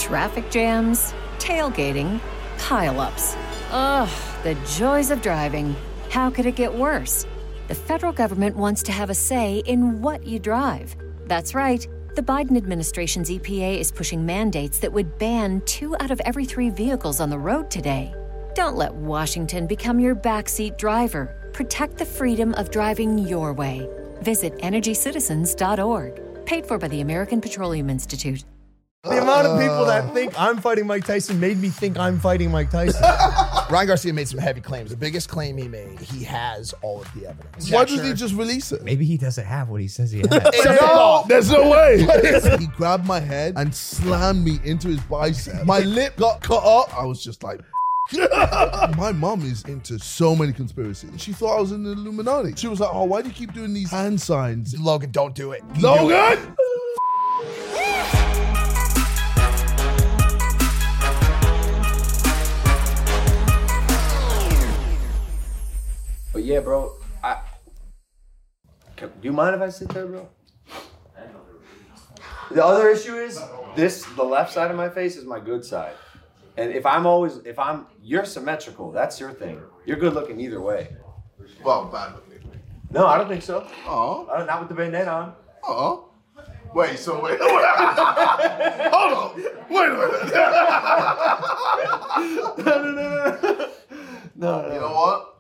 Traffic jams, tailgating, pile-ups. Ugh, the joys of driving. How could it get worse? The federal government wants to have a say in what you drive. That's right. The Biden administration's EPA is pushing mandates that would ban 2 out of every 3 vehicles on the road today. Don't let Washington become your backseat driver. Protect the freedom of driving your way. Visit EnergyCitizens.org. Paid for by the American Petroleum Institute. The amount of people that think I'm fighting Mike Tyson made me think I'm fighting Mike Tyson. Ryan Garcia made some heavy claims. The biggest claim he made, he has all of the evidence. Why doesn't he just release it? Maybe he doesn't have what he says he has. No, there's no way. He grabbed my head and slammed me into his bicep. My lip got cut up. I was just like, my mom is into so many conspiracies. She thought I was in the Illuminati. She was like, oh, why do you keep doing these hand signs? Logan, don't do it. Logan! But yeah, bro, do you mind if I sit there, bro? The other issue is the left side of my face is my good side. And you're symmetrical, that's your thing. You're good looking either way. Well, bad looking. No, I don't think so. Oh. Not with the bandana on. Oh. Wait. Hold on. Wait a minute. No. You know what?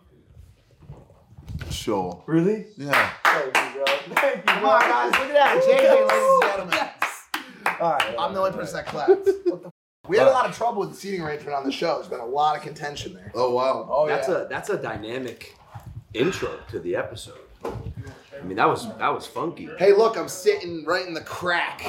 Sure. Really? Yeah. Thank you, bro. Thank you, Come on, guys, look at that. JJ, ladies and gentlemen. All right. I'm the only person that clapped. What the We had a lot of trouble with the seating arrangement on the show. There's been a lot of contention there. Oh, wow. Oh, That's a dynamic intro to the episode. I mean, that was funky. Hey, look, I'm sitting right in the crack.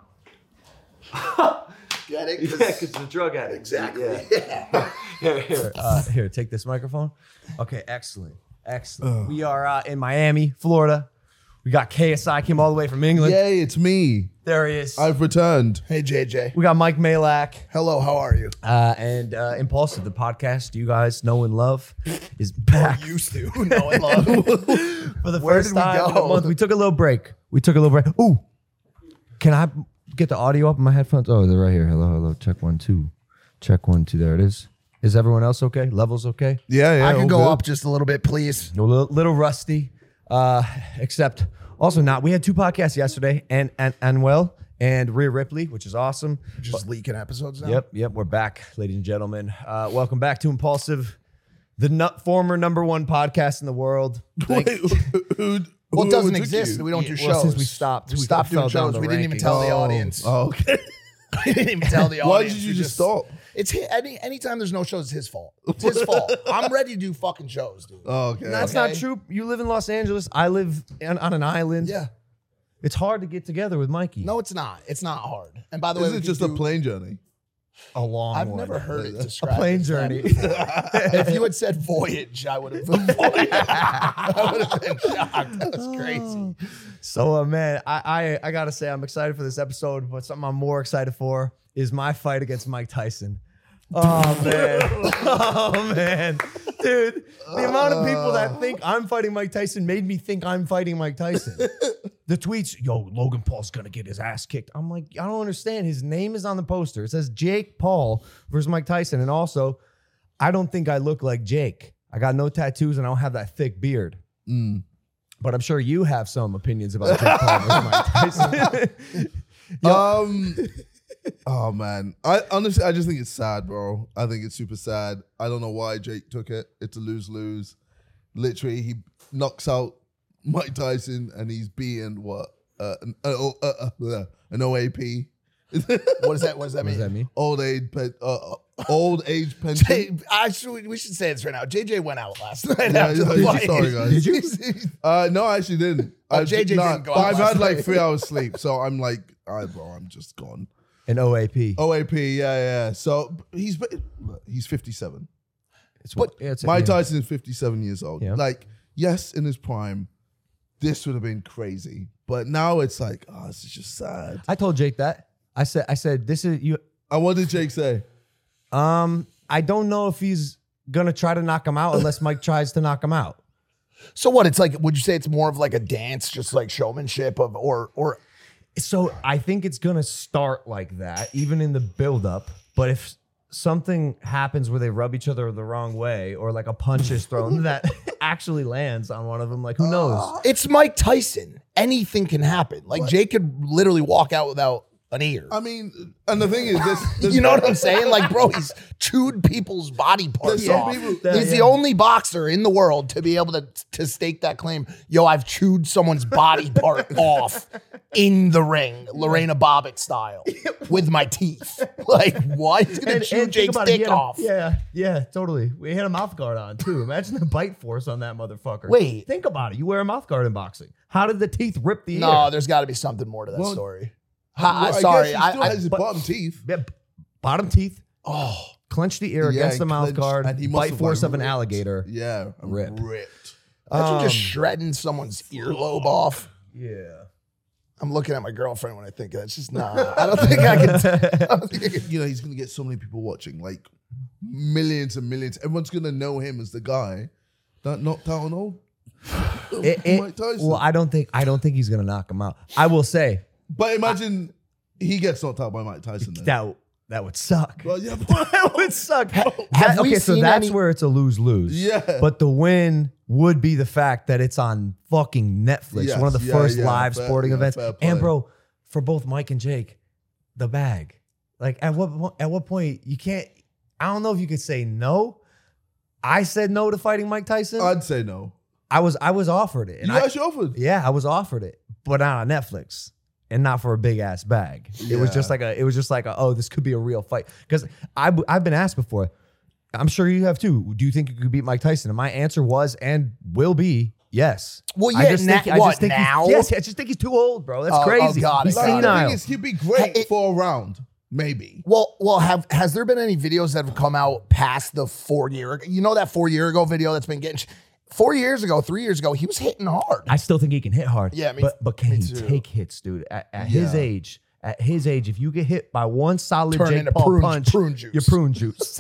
Get it? Yeah, because the drug addict. Exactly. Yeah. Here, take this microphone. Okay, excellent. We are in Miami, Florida. We got KSI, came all the way from England. Yay, it's me. There he is. I've returned. Hey, JJ. We got Mike Malak. Hello, how are you? And Impulsive, the podcast you guys know and love, is back. Used to know and love. For the Where first did we time in go? a month. We took a little break. Ooh, can I get the audio up in my headphones? Oh, they're right here. Hello. Check 1 2. Check 1 2. There it is. Is everyone else okay? Levels okay? Yeah. I can all go good. up just a little bit, please. A little rusty, except also not. We had 2 podcasts yesterday, and Rhea Ripley, which is awesome. Just leaking episodes now? Yep. We're back, ladies and gentlemen. Welcome back to Impulsive, the former #1 podcast in the world. Wait, Well, it doesn't took exist. you? We don't do Well, shows. since we stopped We stopped doing fell down shows. the We didn't even rankings. tell the audience. Oh, okay. We didn't even tell the Why audience. did you We just stop? It's anytime there's no shows, it's his fault. It's his fault. I'm ready to do fucking shows, dude. Oh, okay. That's Okay. not true. You live in Los Angeles. I live on an island. Yeah. It's hard to get together with Mikey. No, it's not. It's not hard. And by the way, Is we it could just a do- plane journey? A long I've one. never heard it A described. plane as that. journey. If you had said voyage, I would have I would have been shocked. That was crazy. So, man, I gotta say I'm excited for this episode, but something I'm more excited for is my fight against Mike Tyson. Oh man, dude, the amount of people that think I'm fighting Mike Tyson made me think I'm fighting Mike Tyson. The tweets, yo, Logan Paul's gonna get his ass kicked. I'm like, I don't understand. His name is on the poster. It says Jake Paul versus Mike Tyson, and also, I don't think I look like Jake. I got no tattoos and I don't have that thick beard. But I'm sure you have some opinions about Jake Paul versus Mike Tyson. Oh man, I just think it's sad, bro. I think it's super sad. I don't know why Jake took it. It's a lose-lose. Literally, he knocks out Mike Tyson and he's beating what an OAP. What does that mean? Old age pension. Actually, we should say this right now. JJ went out last night Yeah, after the fight. sorry, guys. Did you? No, I actually didn't. JJ didn't go out I've last had like night. 3 hours sleep, so I'm like, all right, bro, I'm just gone. An OAP. OAP, yeah. So he's 57. It's Mike Tyson is 57 years old. Yeah. Like, yes, in his prime, this would have been crazy. But now it's like, oh, this is just sad. I told Jake that. I said, this is you. And what did Jake say? I don't know if he's gonna try to knock him out unless Mike tries to knock him out. So what? It's like, would you say it's more of like a dance, just like showmanship or So I think it's gonna start like that, even in the buildup. But if something happens where they rub each other the wrong way, or like a punch is thrown that actually lands on one of them, like who knows? It's Mike Tyson. Anything can happen. Like Jake could literally walk out without an ear. I mean, and the thing is, this You know what I'm saying? Like, bro, he's chewed people's body parts There's some off. people- He's the only boxer in the world to be able to stake that claim. Yo, I've chewed someone's body part off in the ring, Lorena Bobbitt style, with my teeth. Like, what? He's gonna chew think Jake's about it, he dick had a- off. Yeah, totally. We had a mouth guard on too. Imagine the bite force on that motherfucker. Wait. Think about it. You wear a mouth guard in boxing. How did the teeth rip the No, ear? there's got to be something more to that Well, story. Well, Sorry, I guess he still I has his bottom teeth. Yeah, bottom teeth. oh, Clench the ear Yeah, against the mouth clenched, guard. and he must Bite have, force like, of an ripped. alligator. Yeah, Ripped. imagine just shredding someone's earlobe off. Yeah. I'm looking at my girlfriend when I think of that. It's just nah. I don't think I can. I don't think I can. You know, he's gonna get so many people watching, like millions and millions. Everyone's gonna know him as the guy that knocked out an old Mike Tyson. Well, I don't think he's gonna knock him out. I will say But imagine he gets knocked out by Mike Tyson. Then. that would suck. Well, yeah, That would suck. have we Okay, so seen that's any- where it's a lose-lose. Yeah. But the win would be the fact that it's on fucking Netflix, Yes, one of the yeah, first yeah, live fair- sporting yeah, events. fair play. And bro, for both Mike and Jake, the bag. Like at what point you can't? I don't know if you could say no. I said no to fighting Mike Tyson. I'd say no. I was offered it. And You actually offered. yeah, I was offered it, but not on Netflix and not for a big ass bag. It was just like oh, this could be a real fight. Because I've been asked before. I'm sure you have too. Do you think you could beat Mike Tyson? And my answer was and will be yes. Well, I yeah, just now- think, I what, just think now? Yes, I just think he's too old, bro. That's Oh, crazy. God, He's it's Like, the senile. thing is, he'd be great It- for a round, maybe. Well, has there been any videos that have come out past the 4 year? You know that 4 year ago video that's been getting 4 years ago, 3 years ago, he was hitting hard. I still think he can hit hard. Yeah, but can me he too. take hits, dude? At his age, if you get hit by one solid Turn Jake into Paul prune- punch, prune juice. you're prune juice.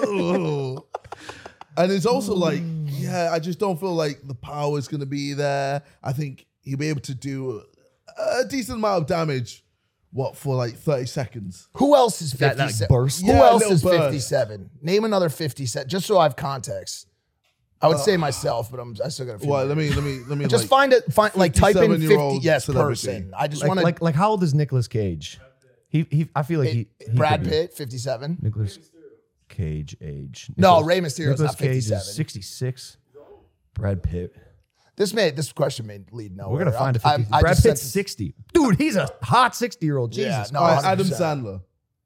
And it's also like, yeah, I just don't feel like the power is going to be there. I think he'll be able to do a decent amount of damage, for like 30 seconds. Who else is That 57? burst? Who Yeah, else little is burst. 57? Name another 57, just so I have context. I would say myself, but I still got a few. Well, more. let me Just like, find like type in 50 57-year-old yes celebrity. person. I just want to like how old is Nicolas Cage? I feel like he Brad could be. Pitt 57. Nicolas Cage age. No, Nicolas- Rey Mysterio's Nicolas not Cage 57. is 66. Brad Pitt. This question may lead nowhere. We're gonna find a 50. I Brad just Pitt's sent- 60. Dude, he's a hot 60-year-old. Jesus. Yeah, no, All right, Adam 100%. Sandler.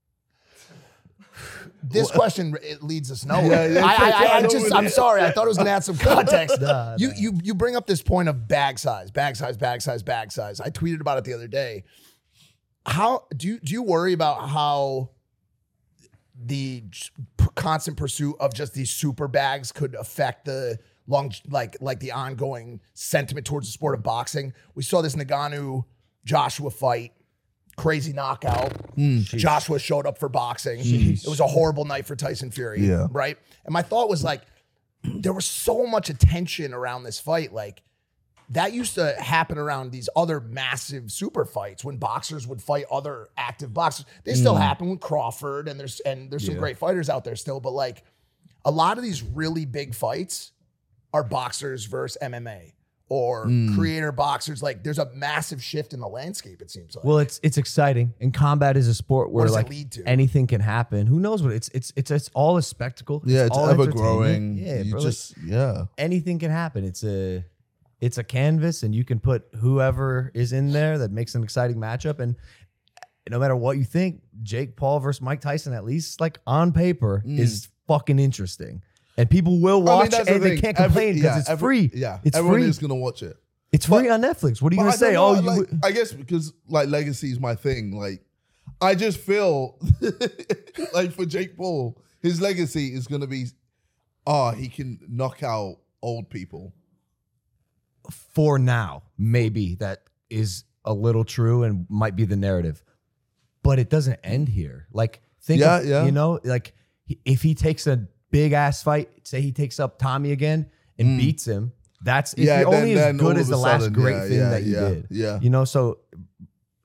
This question it leads us Yeah, nowhere. yeah, I'm sorry. I thought it was gonna add some context. Nah. You bring up this point of bag size. I tweeted about it the other day. How do you worry about how the constant pursuit of just these super bags could affect the like the ongoing sentiment towards the sport of boxing? We saw this Ngannou Joshua fight. Crazy knockout. Joshua showed up for boxing. It was a horrible night for Tyson Fury. Yeah. Right. And my thought was like, there was so much attention around this fight. Like that used to happen around these other massive super fights when boxers would fight other active boxers. They still happen with Crawford and there's some great fighters out there still. But like a lot of these really big fights are boxers versus MMA. Or creator boxers, like there's a massive shift in the landscape. It seems like. Well, it's exciting, and combat is a sport where does it like lead to? anything can happen. Who knows what it's all a spectacle. Yeah, it's all ever entertainment. growing. Yeah, you bro, just anything can happen. It's a canvas, and you can put whoever is in there that makes an exciting matchup. And no matter what you think, Jake Paul versus Mike Tyson, at least like on paper, is fucking interesting. And people will watch, that's the and they thing. can't complain because it's free. Yeah, it's everyone free. is gonna watch it. It's free on Netflix. What are you But gonna I say? don't know, Oh, like, I guess because like legacy is my thing. Like, I just feel like for Jake Paul, his legacy is gonna be, he can knock out old people. for now, maybe that is a little true and might be the narrative, but it doesn't end here. Like, think, Yeah. you know, like if he takes a big ass fight, say he takes up Tommy again and beats him, that's Yeah, you're only then as good all as of the a last sudden, great yeah, thing yeah, that you yeah, did. yeah. You know, so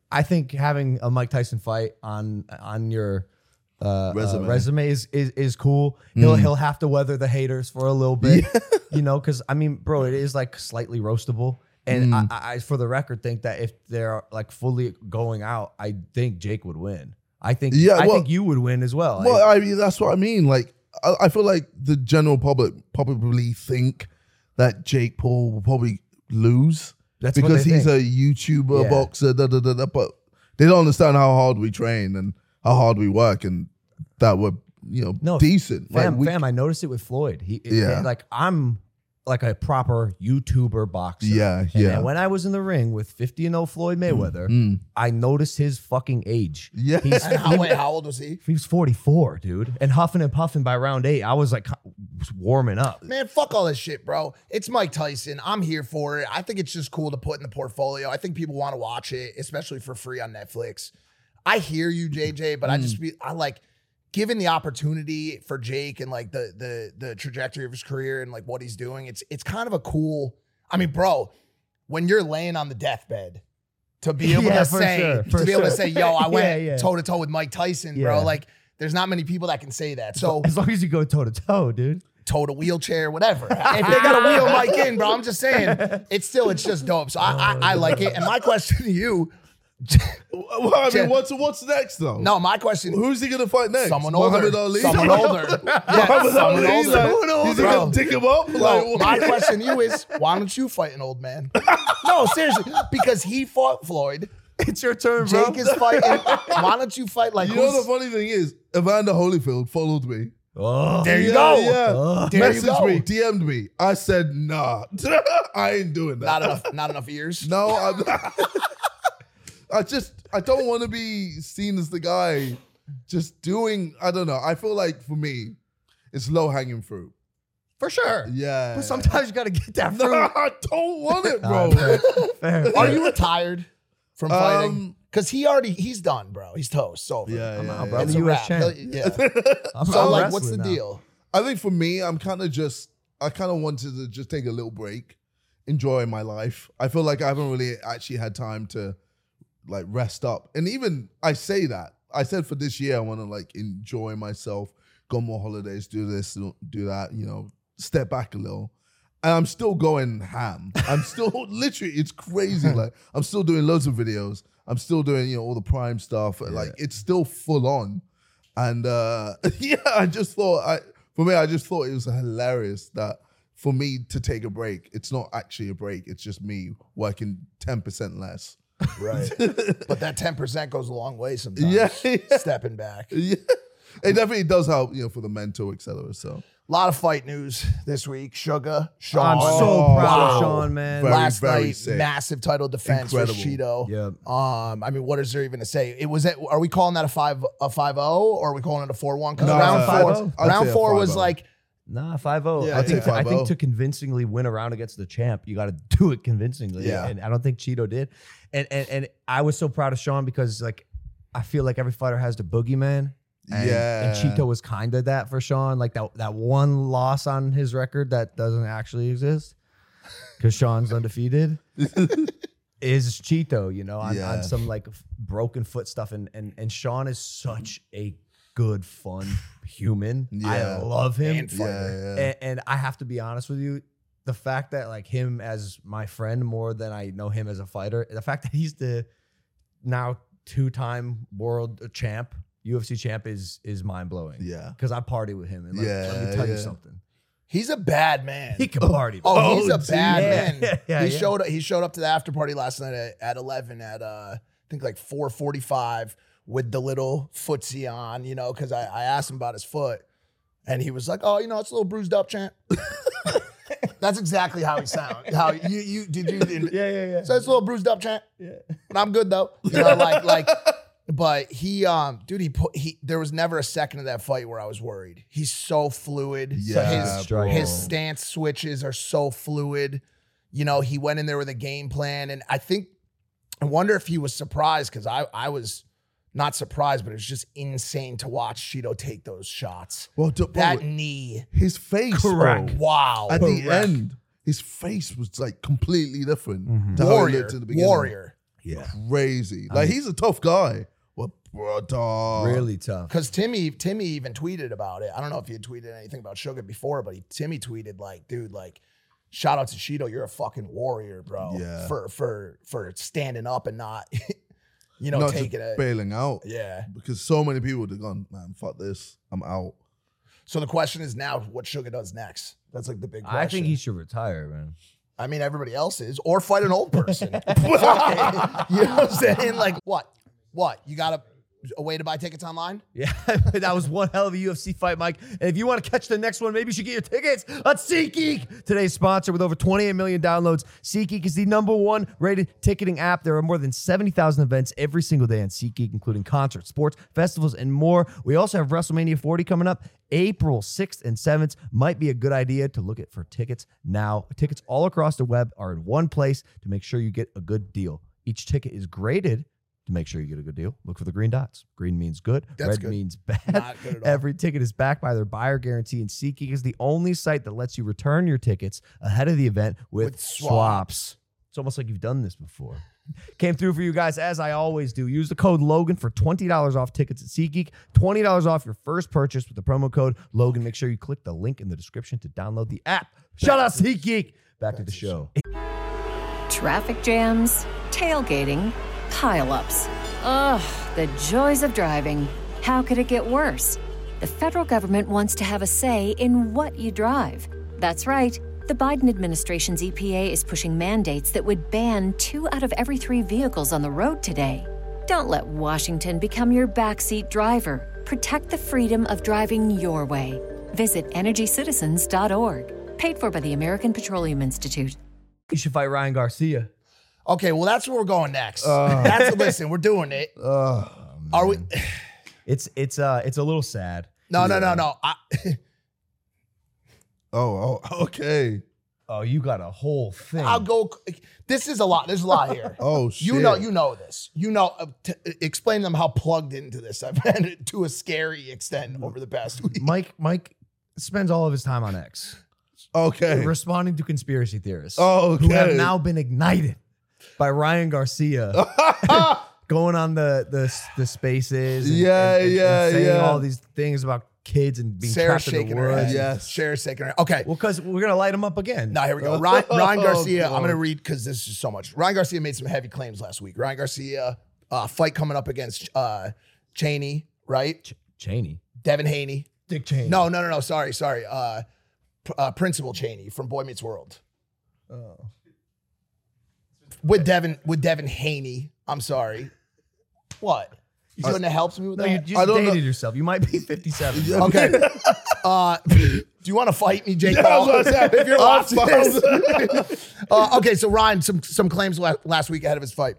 I think having a Mike Tyson fight on your resume is cool. He'll have to weather the haters for a little bit, you know, because I mean, bro, it is like slightly roastable. And I, for the record, think that if they're like fully going out, I think Jake would win. I think think you would win as well. Well, I mean, that's what I mean. Like, I feel like the general public probably think that Jake Paul will probably lose because he's a YouTuber boxer, but they don't understand how hard we train and how hard we work, and that we're decent. Fam, I noticed it with Floyd. Like I'm like a proper YouTuber boxer. And when I was in the ring with 50-0 Floyd Mayweather, I noticed his fucking age. And how old was he? He was 44, dude. And huffing and puffing by round 8, I was like warming up. Man, fuck all this shit, bro. It's Mike Tyson. I'm here for it. I think it's just cool to put in the portfolio. I think people want to watch it, especially for free on Netflix. I hear you, JJ, but I like given the opportunity for Jake and like the trajectory of his career and like what he's doing, it's kind of a cool. I mean, bro, when you're laying on the deathbed, to be able to say, yo, I went toe to toe with Mike Tyson, bro. Like, there's not many people that can say that. So as long as you go toe to toe, dude. Toe to wheelchair, whatever. If they got to wheel Mike in, bro, I'm just saying, it's just dope. So I like it. And my question to you. Well, I mean, what's next though? No, my question: who's he gonna fight next? Someone older. Muhammad Ali? Someone older. Someone older. He's gonna dick him up. My question to you is: why don't you fight an old man? No, seriously, because he fought Floyd. It's your turn, bro. Jake is fighting. Why don't you fight like? You know the funny thing is, Evander Holyfield followed me. Oh, there you go. Yeah. Messaged me, DM'd me. I said, nah, I ain't doing that. Not enough ears. No, I'm not. I don't want to be seen as the guy just doing, I don't know. I feel like for me, it's low hanging fruit. For sure. Yeah. But sometimes you got to get that fruit. No, I don't want it, bro. Fair. Are you retired from fighting? Because he's done, bro. He's toast. So I'm out, bro. It's I'm a the wrap. US champ. So like, what's the deal? I think for me, I kind of wanted to just take a little break, enjoy my life. I feel like I haven't really actually had time to like rest up. And even I say that. I said for this year, I want to like enjoy myself, go more holidays, do this, do that, step back a little. And I'm still going ham. I'm still literally, it's crazy. Like I'm still doing loads of videos. I'm still doing, all the Prime stuff. Like it's still full on. And I just thought I just thought it was hilarious that for me to take a break, it's not actually a break. It's just me working 10% less. Right. But that 10% goes a long way sometimes. Yeah. Stepping back. Yeah. It definitely does help, for the mental, etc. So a lot of fight news this week. Sugar, Sean. I'm so proud of Sean, man. Last very night, sick. massive title defense with Cheeto. Yep. I mean, what is there even to say? Are we calling that a 5-0 or are we calling it a 4-1? Because No, round four was like, nah, 5-0. Yeah, I think to convincingly win a round against the champ, you got to do it convincingly. Yeah. And I don't think Cheeto did. And I was so proud of Sean because like I feel like every fighter has the boogeyman. And Cheeto was kind of that for Sean. Like that one loss on his record that doesn't actually exist because Sean's undefeated is Cheeto, on some like broken foot stuff. And Sean is such a good, fun human. I love him. And I have to be honest with you, the fact that like him as my friend more than I know him as a fighter, the fact that he's the now 2-time world champ, UFC champ is mind blowing. Yeah. Because I party with him. And let me tell you something. he's a bad man. He can party. He's a bad man. He showed up to the after party last night at 11 at I think like 4:45 with the little footsie on, because I asked him about his foot. And he was like, oh, it's a little bruised up, champ. That's exactly how he sounds. How you did you? Yeah. So it's a little bruised up, champ. Yeah. But I'm good though. But he, there was never a second of that fight where I was worried. He's so fluid. Yeah, his stance switches are so fluid. He went in there with a game plan, and I wonder if he was surprised because I was. Not surprised, but it was just insane to watch Cheeto take those shots. Well, that knee. His face. Correct. Bro. Wow. At the end, his face was like completely different. Mm-hmm. To how he looked in the beginning. Warrior. Yeah. Crazy. Like, he's a tough guy. But brother. Really tough. Because Timmy even tweeted about it. I don't know if he had tweeted anything about Sugar before, but Timmy tweeted like, dude, like, shout out to Shido, you're a fucking warrior, bro. Yeah. For standing up and not, Not taking just it. bailing out. Yeah. Because so many people would have gone, man, fuck this. I'm out. So the question is now what Sugar does next. That's like the big question. I think he should retire, man. I mean, everybody else is, or fight an old person. Fuck it. You know what I'm saying? Like, what? You got a way to buy tickets online? Yeah, that was one hell of a UFC fight, Mike. And if you want to catch the next one, maybe you should get your tickets on SeatGeek. Today's sponsor with over 28 million downloads. SeatGeek is the #1 rated ticketing app. There are more than 70,000 events every single day on SeatGeek, including concerts, sports, festivals, and more. We also have WrestleMania 40 coming up. April 6th and 7th might be a good idea to look at for tickets now. Tickets all across the web are in one place to make sure you get a good deal. Each ticket is graded to make sure you get a good deal. Look for the green dots. Green means good. That's Red good. means bad. Not good at all. Every ticket is backed by their buyer guarantee, and SeatGeek is the only site that lets you return your tickets ahead of the event with swaps. It's almost like you've done this before. Came through for you guys as I always do. Use the code Logan for $20 off tickets at SeatGeek. $20 off your first purchase with the promo code Logan. Make sure you click the link in the description to download the app. Shout out SeatGeek. Back to the show. Traffic jams, tailgating, pileups. Ugh, the joys of driving. How could it get worse? The federal government wants to have a say in what you drive. That's right. The Biden administration's EPA is pushing mandates that would ban 2 out of every 3 vehicles on the road today. Don't let Washington become your backseat driver. Protect the freedom of driving your way. Visit EnergyCitizens.org. Paid for by the American Petroleum Institute. You should fight Ryan Garcia. Okay, well, that's where we're going next. Listen, we're doing it. Are we? It's a little sad. No. Oh, okay. Oh, you got a whole thing. I'll go. This is a lot. There's a lot here. Oh, shit. You know this. Explain to them how plugged into this I've been to a scary extent over the past week. Mike spends all of his time on X. Okay. Responding to conspiracy theorists. Oh, okay. Who have now been ignited by Ryan Garcia going on the spaces. And saying all these things about kids and being Sarah's trapped in shaking the her woods. head. Yes. Sarah's shaking her head. Okay. Well, because we're going to light him up again. Now, here we go. Ryan Garcia, God. I'm going to read because this is so much. Ryan Garcia made some heavy claims last week. Ryan Garcia, fight coming up against Cheney, right? Cheney. Devin Haney. Dick Cheney. No. Sorry. Principal Cheney from Boy Meets World. With Devin Haney. I'm sorry. What? You couldn't have helped me with No, that? you just dated yourself. You might be 57. Okay. Do you want to fight me, Jake Paul? If you're watching this. Okay, so Ryan, some claims last week ahead of his fight.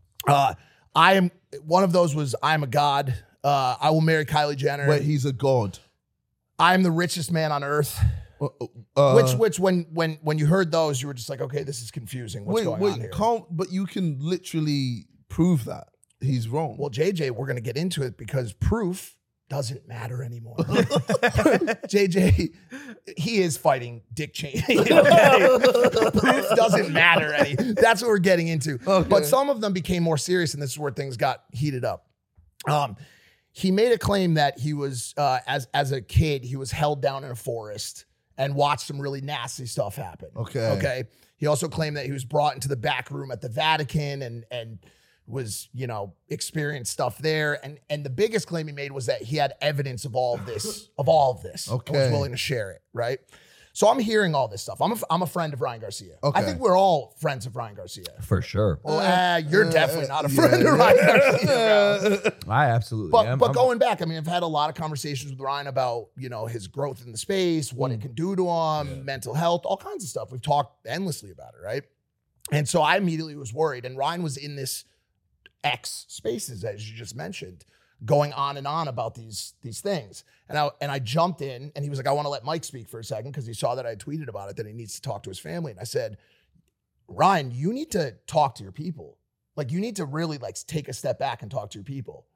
One of those was I'm a god. I will marry Kylie Jenner. Wait, he's a god. I'm the richest man on earth. Which when you heard those, you were just like, okay, this is confusing. What's going on here? But you can literally prove that he's wrong. Well, JJ, we're going to get into it because proof doesn't matter anymore. JJ, he is fighting Dick Cheney. Okay? Proof doesn't matter any. That's what we're getting into. Okay. But some of them became more serious, and this is where things got heated up. He made a claim that he was, as a kid, he was held down in a forest and watched some really nasty stuff happen. Okay. He also claimed that he was brought into the back room at the Vatican and was, experienced stuff there. And the biggest claim he made was that he had evidence of all of this, Okay. and was willing to share it, right? So I'm hearing all this stuff. I'm a friend of Ryan Garcia. Okay. I think we're all friends of Ryan Garcia. For sure. Well, you're definitely not a friend of Ryan Garcia, bro. I absolutely But am. but going back, I mean, I've had a lot of conversations with Ryan about, his growth in the space, what it can do to him, mental health, all kinds of stuff. We've talked endlessly about it, right? And so I immediately was worried. And Ryan was in this X spaces, as you just mentioned, going on and on about these things. And I jumped in and he was like, I want to let Mike speak for a second because he saw that I tweeted about it, that he needs to talk to his family. And I said, Ryan, you need to talk to your people. Like, you need to really take a step back and talk to your people.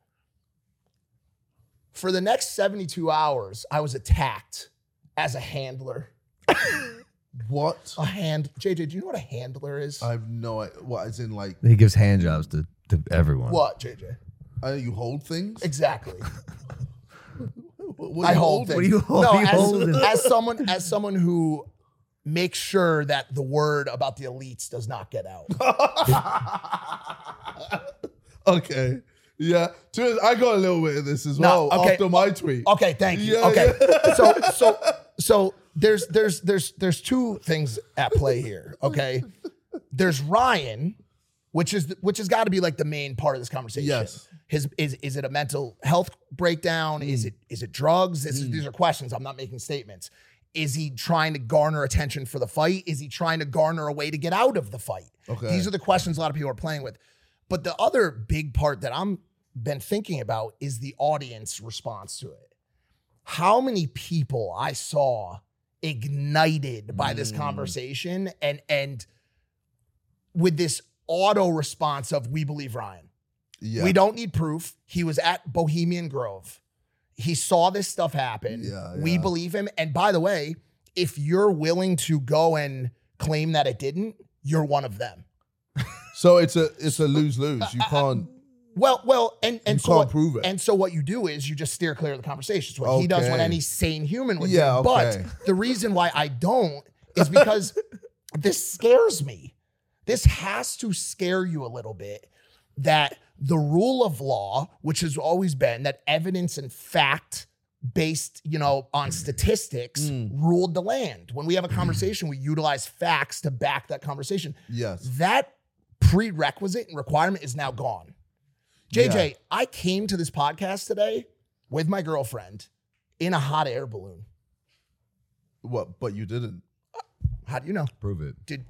For the next 72 hours, I was attacked as a handler What? A hand. JJ, do you know what a handler is? I have no idea. What, as in like, He gives hand jobs to everyone. What, JJ? you hold things? Exactly. What I do you hold things. What do you hold? No, What do you hold? as someone who makes sure that the word about the elites does not get out. Okay. Yeah. I got a little bit of this as well after my tweet. Okay, thank you. Yeah, okay. yeah. So there's two things at play here, okay? There's Ryan, which has got to be like the main part of this conversation. Yes. Is it a mental health breakdown? Is it drugs? These are questions. I'm not making statements. Is he trying to garner attention for the fight? Is he trying to garner a way to get out of the fight? Okay. These are the questions a lot of people are playing with. But the other big part that I'm been thinking about is the audience response to it. How many people I saw ignited by this conversation and with this auto response of "we believe Ryan." Yeah. We don't need proof. He was at Bohemian Grove. He saw this stuff happen. Yeah, We believe him. And by the way, if you're willing to go and claim that it didn't, you're one of them. So it's a lose-lose. You can't. Well, and You so can't what, prove it. And so what you do is you just steer clear of the conversation. It's what he does, what Okay. any sane human would Yeah, do. okay. But the reason why I don't is because this scares me. This has to scare you a little bit that the rule of law, which has always been that evidence and fact based, on statistics ruled the land. When we have a conversation, we utilize facts to back that conversation. Yes. That prerequisite and requirement is now gone. JJ, Yeah. I came to this podcast today with my girlfriend in a hot air balloon. What? But you didn't. How do you know? Prove it. Did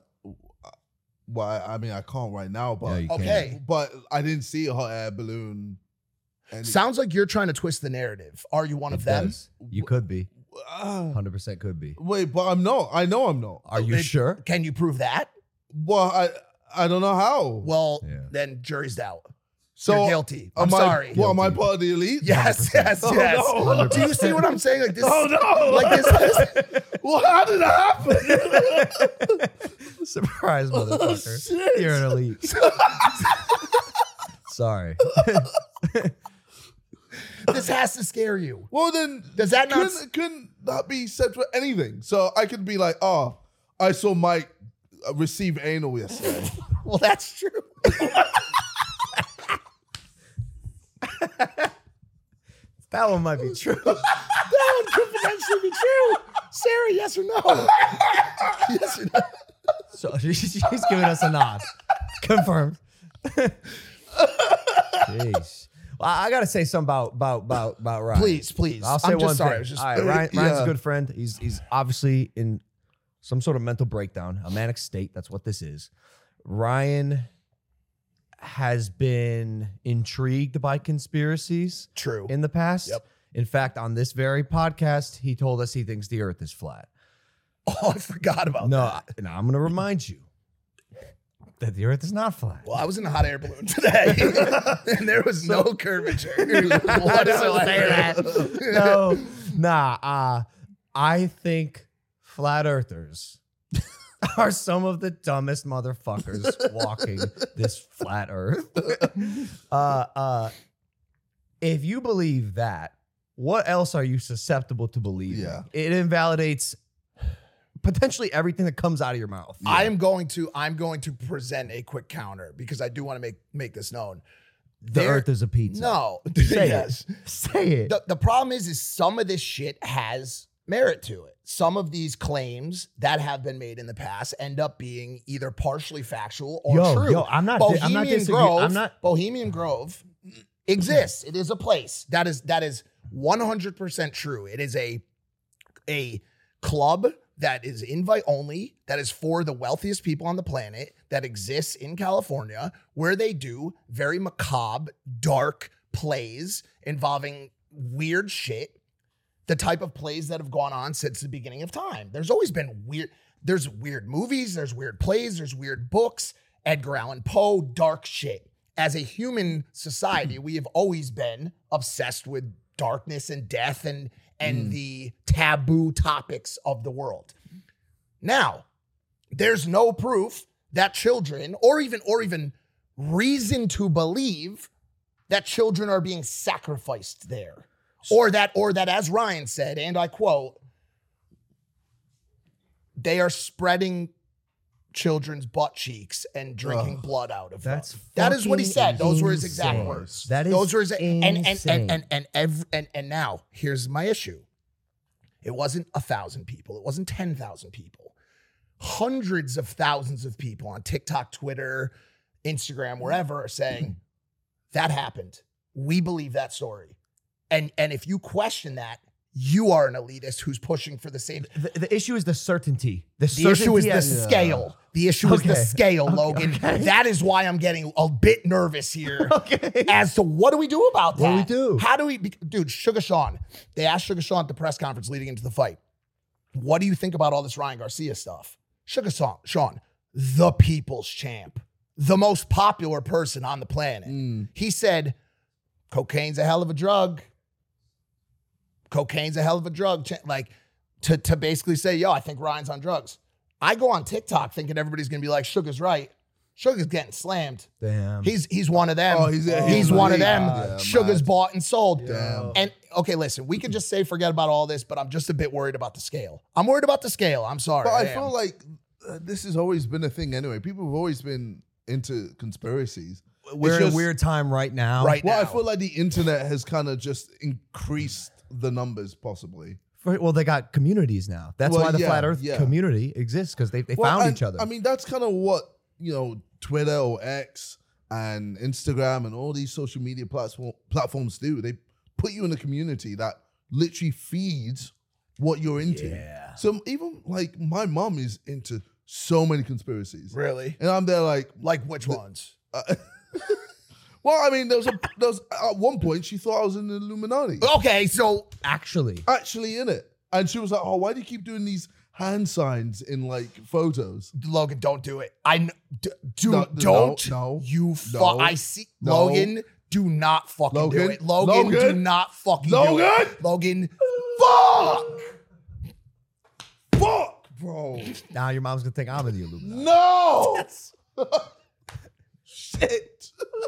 Well, I mean, I can't right now, but Yeah, you okay. but I didn't see a hot air balloon. Sounds like you're trying to twist the narrative. Are you one of them? Does. You could be. Uh, 100% could be. wait, but I'm not. I know I'm not. Are you sure? Can you prove that? Well, I don't know how. Well, Yeah. then jury's out. So You're guilty. I'm am I- sorry. What, am I Guilty. part of the elite? Yes, yes, Oh, yes. no. Do you see what I'm saying? Like this. Oh no! Like this. Well, how did that happen? Surprise, motherfucker. shit. You're an elite. Sorry. This has to scare you. Well, then Does that not? couldn't that be said for anything? So I could be like, oh, I saw Mike receive anal yesterday. Well, that's true. That one might be true. That one could potentially be true. Sarah, yes or no? Yes or no? So she's giving us a nod. Confirmed. Jeez. Well, I gotta say something about Ryan. Please. I'll say I'm just one sorry. thing. I was just- All right, Ryan's Yeah. a good friend. He's obviously in some sort of mental breakdown, a manic state. That's what this is. Ryan has been intrigued by conspiracies True. in the past. Yep. In fact, on this very podcast, he told us he thinks the earth is flat. Oh, I forgot about that. Now I'm going to remind you that the earth is not flat. Well, I was in a hot air balloon today, and there was no curvature whatsoever. No, I think flat earthers are some of the dumbest motherfuckers walking this flat earth. If you believe that, what else are you susceptible to believing? Yeah. It invalidates potentially everything that comes out of your mouth. I'm going to present a quick counter because I do want to make this known. The earth is a pizza. No. Say Yes. it. Say it. The problem is some of this shit has merit to it. Some of these claims that have been made in the past end up being either partially factual or true. I'm not Bohemian disagreeing. Grove, I'm not. Bohemian Grove exists. It is a place that is 100% true. It is a club that is invite only, that is for the wealthiest people on the planet, that exists in California, where they do very macabre, dark plays involving weird shit. The type of plays that have gone on since the beginning of time. There's always been there's weird movies, there's weird plays, there's weird books, Edgar Allan Poe, dark shit. As a human society, we have always been obsessed with darkness and death and the taboo topics of the world. Now, there's no proof that children, or even reason to believe that children are being sacrificed there. Or that, as Ryan said, and I quote, they are spreading children's butt cheeks and drinking blood out of them. That is what he said. Those were his exact words. That is those were his, insane. And now here's my issue. It wasn't 1,000 people. It wasn't 10,000 people. Hundreds of thousands of people on TikTok, Twitter, Instagram, wherever are saying that happened. We believe that story. And if you question that, you are an elitist who's pushing for the same. The issue is the certainty. The issue is the scale. The issue is the scale, Logan. That is why I'm getting a bit nervous here as to what do we do about that? What do we do? How do we, dude, Sugar Sean, they asked Sugar Sean at the press conference leading into the fight, what do you think about all this Ryan Garcia stuff? Sugar Sean, the people's champ, the most popular person on the planet. He said, cocaine's a hell of a drug. Cocaine's a hell of a drug. Like, to basically say, yo, I think Ryan's on drugs. I go on TikTok thinking everybody's going to be like, Sugar's right. Sugar's getting slammed. Damn. He's one of them. Oh, he's one of them. Yeah, Sugar's man. bought and sold. Damn. And okay, listen, we could just say forget about all this, but I'm just a bit worried about the scale. I'm worried about the scale. I'm sorry. But I am. feel like this has always been a thing anyway. People have always been into conspiracies. We're in a weird time right now. Right Well, now. I feel like the internet has kind of just increased the numbers, possibly. Well, they got communities now. That's Well, why the yeah, Flat Earth yeah. community exists, because they Well, found and, each other. I mean, that's kind of what, Twitter or X and Instagram and all these social media platforms do. They put you in a community that literally feeds what you're into. Yeah. So even like my mom is into so many conspiracies. Really? And I'm there like Which ones? well, I mean, there was at one point she thought I was in the Illuminati. Okay, so Actually, Actually in it. And she was like, oh, why do you keep doing these hand signs in like photos? Logan, don't do it. Don't. No, You no, I see. no. Logan, do not fucking do Logan, it. Logan, do Logan, not fucking Logan. do it. Logan, Fuck, bro. now your mom's gonna think I'm in the Illuminati. No. Shit.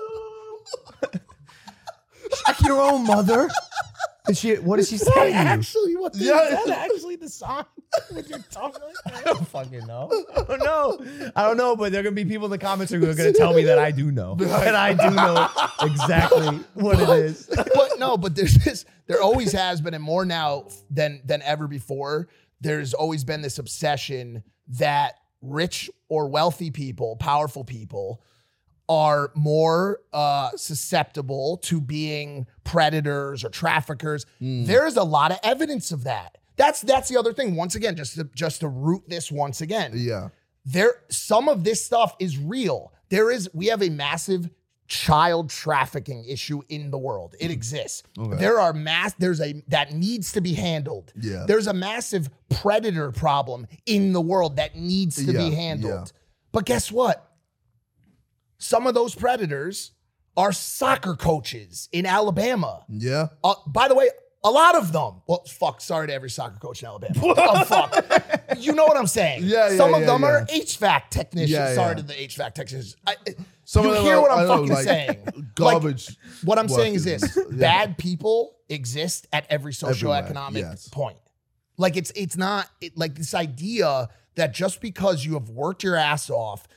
Check your own mother. What did she say to you? actually what? Yeah. Is that actually the sign with your tongue like that? I don't fucking know. I don't know, but there are gonna be people in the comments who are gonna tell me that I do know. And I do know exactly what it is. But there's this. There always has been, and more now than ever before. There's always been this obsession that rich or wealthy people, powerful people, are more susceptible to being predators or traffickers. There's a lot of evidence of that. That's the other thing. Once again, just to root this once again. Yeah. Some of this stuff is real. We have a massive child trafficking issue in the world. It exists. Okay. That needs to be handled. Yeah. There's a massive predator problem in the world that needs to be handled. Yeah. But guess what? Some of those predators are soccer coaches in Alabama. Yeah. By the way, a lot of them. Well, fuck. Sorry to every soccer coach in Alabama. Oh, fuck. You know what I'm saying? Yeah, Some of them yeah. are HVAC technicians. Yeah, Sorry yeah. to the HVAC technicians. Some You of them hear are, what I'm I know, fucking like, saying? garbage Like, what I'm saying is workers. this: Yeah. bad people exist at every Everywhere, socioeconomic yes. point. Like it's not like this idea that just because you have worked your ass off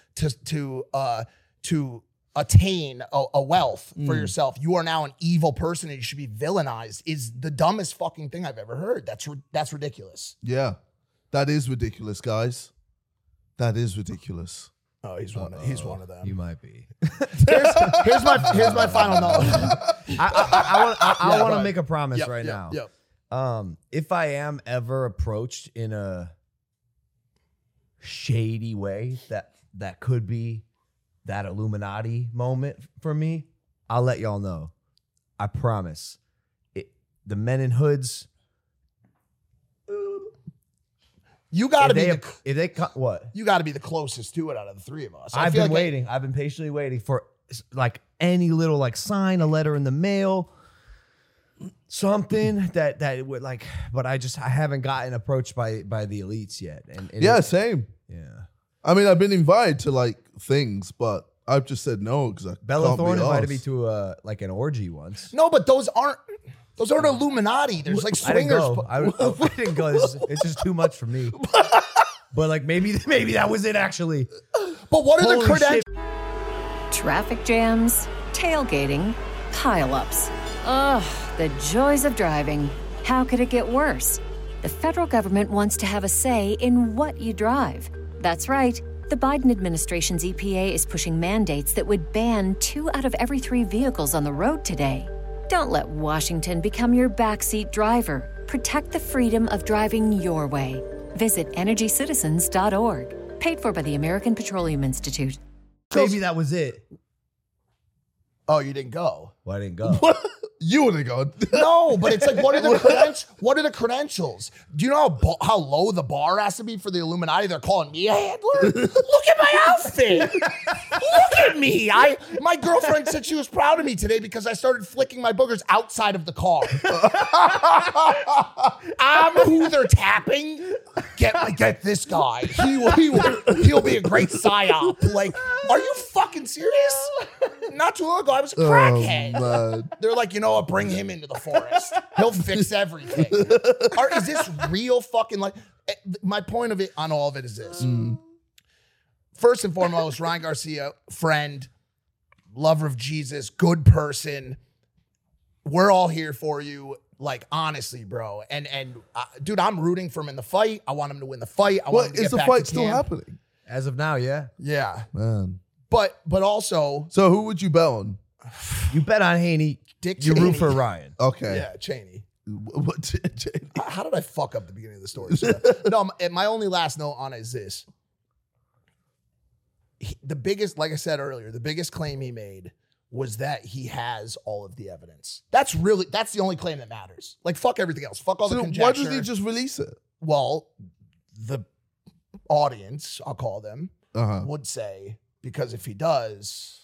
to attain a wealth for yourself, you are now an evil person and you should be villainized is the dumbest fucking thing I've ever heard. That's ridiculous. Yeah. That is ridiculous, guys. That is ridiculous. Oh, he's one of them. You might be. Here's my final note. I want to go make a promise Yep, right yep, now. Yep. If I am ever approached in a shady way that could be that Illuminati moment for me, I'll let y'all know. I promise. The men in hoods. You got to be what? you got to be the closest to it out of the three of us. I've been waiting. I've been patiently waiting for like any little like sign, a letter in the mail. something that would like, but I haven't gotten approached by the elites yet. And Yeah, same. yeah. I mean, I've been invited to like things, but I've just said no because Bella Thorne invited me to like an orgy once. No, but those aren't Illuminati. There's like I didn't swingers. go. I didn't go. It's just too much for me. But like maybe that was it actually. But what are the Holy credentials? shit. Traffic jams, tailgating, pileups. Ugh, the joys of driving. How could it get worse? The federal government wants to have a say in what you drive. That's right. The Biden administration's EPA is pushing mandates that would ban 2 out of every 3 vehicles on the road today. Don't let Washington become your backseat driver. Protect the freedom of driving your way. Visit EnergyCitizens.org. Paid for by the American Petroleum Institute. Maybe that was it. Oh, you didn't go. Well, I didn't go. You would have gone. No, but it's like, what are the credentials? Do you know how low the bar has to be for the Illuminati? They're calling me a handler. Look at my outfit. Look at me. My girlfriend said she was proud of me today because I started flicking my boogers outside of the car. I'm who they're tapping. Get this guy. He'll be a great psyop. Like, are you fucking serious? Not too long ago, I was a crackhead. Man. They're like, you know what? Bring him into the forest. He'll fix everything. Is this real fucking like? My point of it on all of it is this. First and foremost, Ryan Garcia, friend, lover of Jesus, good person. We're all here for you. Like, honestly, bro. And dude, I'm rooting for him in the fight. I want him to win the fight. I want him to Is get the back fight to still camp. happening? As of now, yeah. Yeah. Man. But also, So who would you bet on? You bet on Haney. Dick You root Cheney. for Ryan. Okay. Yeah, Cheney. What? How did I fuck up the beginning of the story? No, my only last note on it is this. The biggest, like I said earlier, the biggest claim he made was that he has all of the evidence. That's the only claim that matters. Like, fuck everything else. Fuck all the So conjecture. why doesn't he just release it? Well, the audience, I'll call them, Uh-huh. would say, because if he does,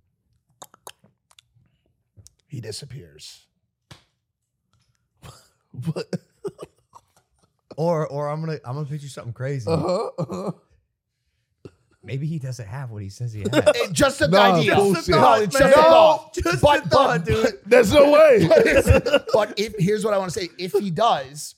he disappears. What? Or I'm gonna pitch you something crazy. Maybe he doesn't have what he says he has. Just an Nah, idea. bullshit. No, it's just a thought. But, dude. There's no way. but here's what I want to say. If he does,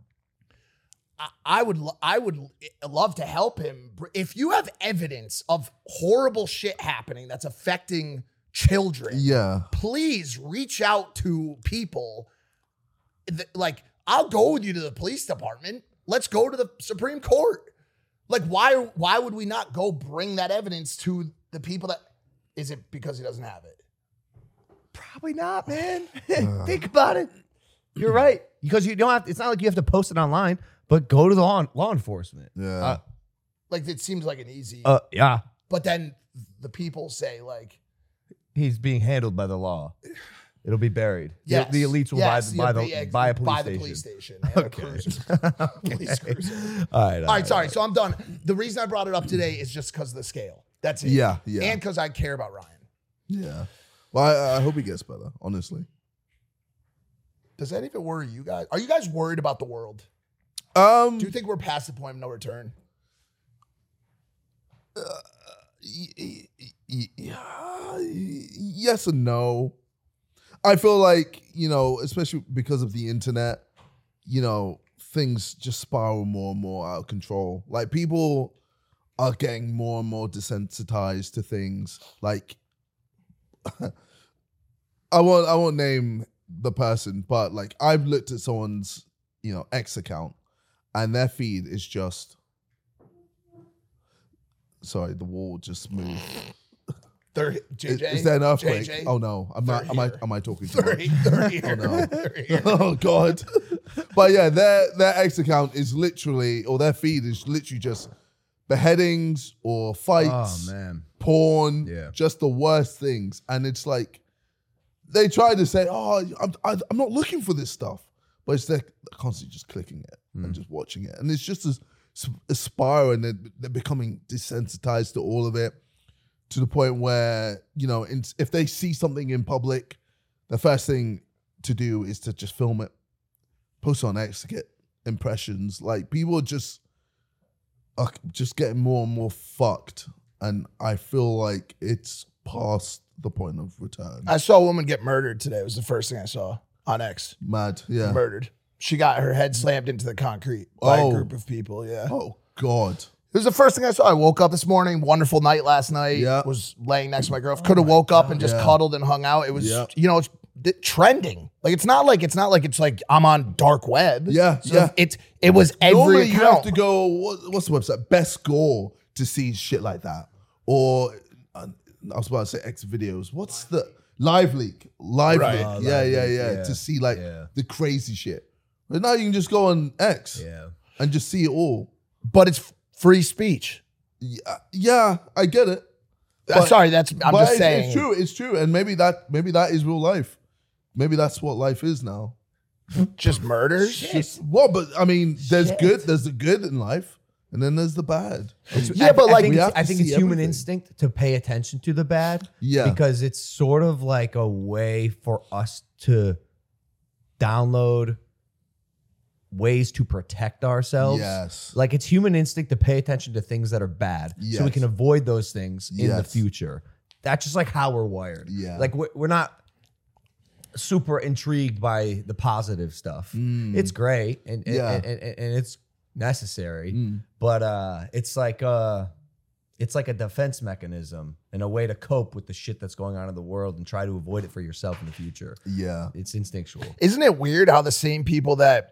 I would love to help him. If you have evidence of horrible shit happening that's affecting children, Yeah. please reach out to people. Like, I'll go with you to the police department. Let's go to the Supreme Court. Like, why would we not go bring that evidence to the people that... Is it because he doesn't have it? Probably not, man. Think about it. You're right. Because you don't have. It's not like you have to post it online, but go to the law enforcement. Yeah. Like, it seems like an easy... Yeah. but then the people say, like... He's being handled by the law. It'll be buried. Yes, The elites will yes, buy a police the station. police station. And a cruiser. Police cruiser. All right. All right, sorry. So I'm done. The reason I brought it up today is just because of the scale. That's it. Yeah. And because I care about Ryan. Yeah. Well, I hope he gets better, honestly. Does that even worry you guys? Are you guys worried about the world? Um, Do you think we're past the point of no return? Yes and no. I feel like, especially because of the internet, things just spiral more and more out of control. Like, people are getting more and more desensitized to things. Like, I won't name the person, but like, I've looked at someone's, X account, and their feed is just... Sorry, the wall just moved. JJ? Is there an earthquake? JJ? Oh no, am I talking too much? They're here. Oh no. They're here. Oh god. But yeah, their X account is literally, or their feed is literally just beheadings or fights, Oh man. porn, Yeah. just the worst things. And it's like, they try to say, "Oh, I'm not looking for this stuff," but it's they're constantly just clicking it and just watching it, and it's just a spiral, and they're becoming desensitized to all of it, to the point where if they see something in public, the first thing to do is to just film it, post on X to get impressions. Like people are just getting more and more fucked, and I feel like it's past the point of return. I saw a woman get murdered today. It was the first thing I saw on X. Mad, yeah. Murdered. She got her head slammed into the concrete by a group of people. Yeah. Oh God. It was the first thing I saw. I woke up this morning. Wonderful night last night. Yeah. Was laying next to my girlfriend. Could have woke up and just cuddled and hung out. It was, it's trending. Like it's not like it's like I'm on dark web. Yeah, So it was every Normally account. you have to go. What's the website? Best Score to see shit like that. Or I was about to say X videos. What's the Live Leak? Live Right. Leak. Oh, Yeah. Live Leak, To see like yeah. the crazy shit. But now you can just go on X and just see it all. But it's free speech. Yeah, I get it. Sorry, I'm But just saying. It's true. It's true. And maybe that is real life. Maybe that's what life is now. Just murders. But I mean, there's the good in life, and then there's the bad. I think it's see human everything. instinct to pay attention to the bad. Yeah. Because it's sort of like a way for us to download ways to protect ourselves. Yes. Like it's human instinct to pay attention to things that are bad so we Yes. can avoid those things in the Yes. future. That's just like how we're wired. Yeah. Like we're not super intrigued by the positive stuff. It's great and it's necessary, but it's like a defense mechanism and a way to cope with the shit that's going on in the world and try to avoid it for yourself in the future. Yeah. It's instinctual. Isn't it weird how the same people that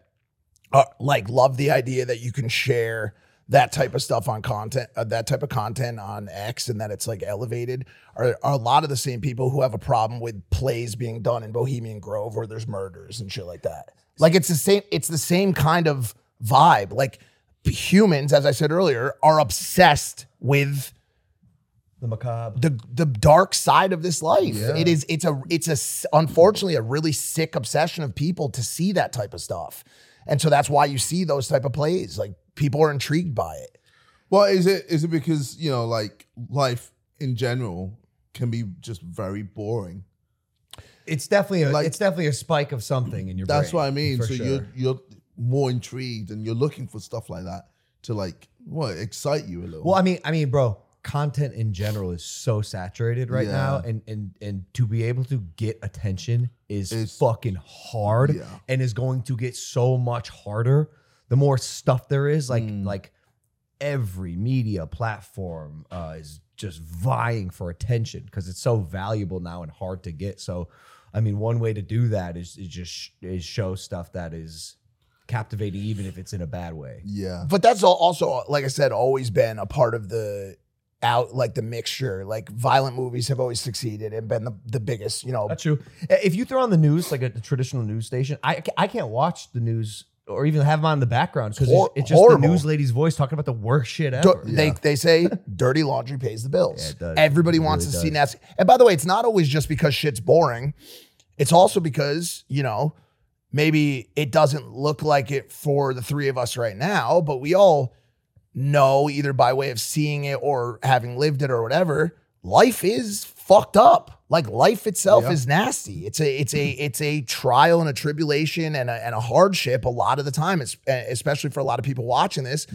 love the idea that you can share that type of stuff on content, that type of content on X, and that it's like elevated, are a lot of the same people who have a problem with plays being done in Bohemian Grove where there's murders and shit like that. Like it's the same kind of vibe. Like humans, as I said earlier, are obsessed with The macabre. the dark side of this life. Yeah. It's unfortunately a really sick obsession of people to see that type of stuff. And so that's why you see those type of plays. Like people are intrigued by it. Well, is it because, like life in general can be just very boring? It's definitely a spike of something in your brain. That's what I mean. for So sure. you're more intrigued and you're looking for stuff like that to excite you a little. Well, I mean, bro, content in general is so saturated right now, and to be able to get attention is fucking hard, and is going to get so much harder the more stuff there is. Like every media platform is just vying for attention because it's so valuable now and hard to get. So, I mean, one way to do that is show stuff that is captivating, even if it's in a bad way. Yeah. But that's also, like I said, always been a part of the mixture. Like violent movies have always succeeded and been the biggest, That's true. If you throw on the news, like a traditional news station, I can't watch the news or even have them on in the background because it's just horrible. the news lady's voice talking about the worst shit ever. They say dirty laundry pays the bills. Yeah, it does. Everybody It wants really to see does. nasty. And by the way, it's not always just because shit's boring. It's also because, maybe it doesn't look like it for the three of us right now, but we all know, either by way of seeing it or having lived it or whatever, life is fucked up. Like life itself is nasty. It's a trial and a tribulation and a hardship a lot of the time, especially for a lot of people watching this.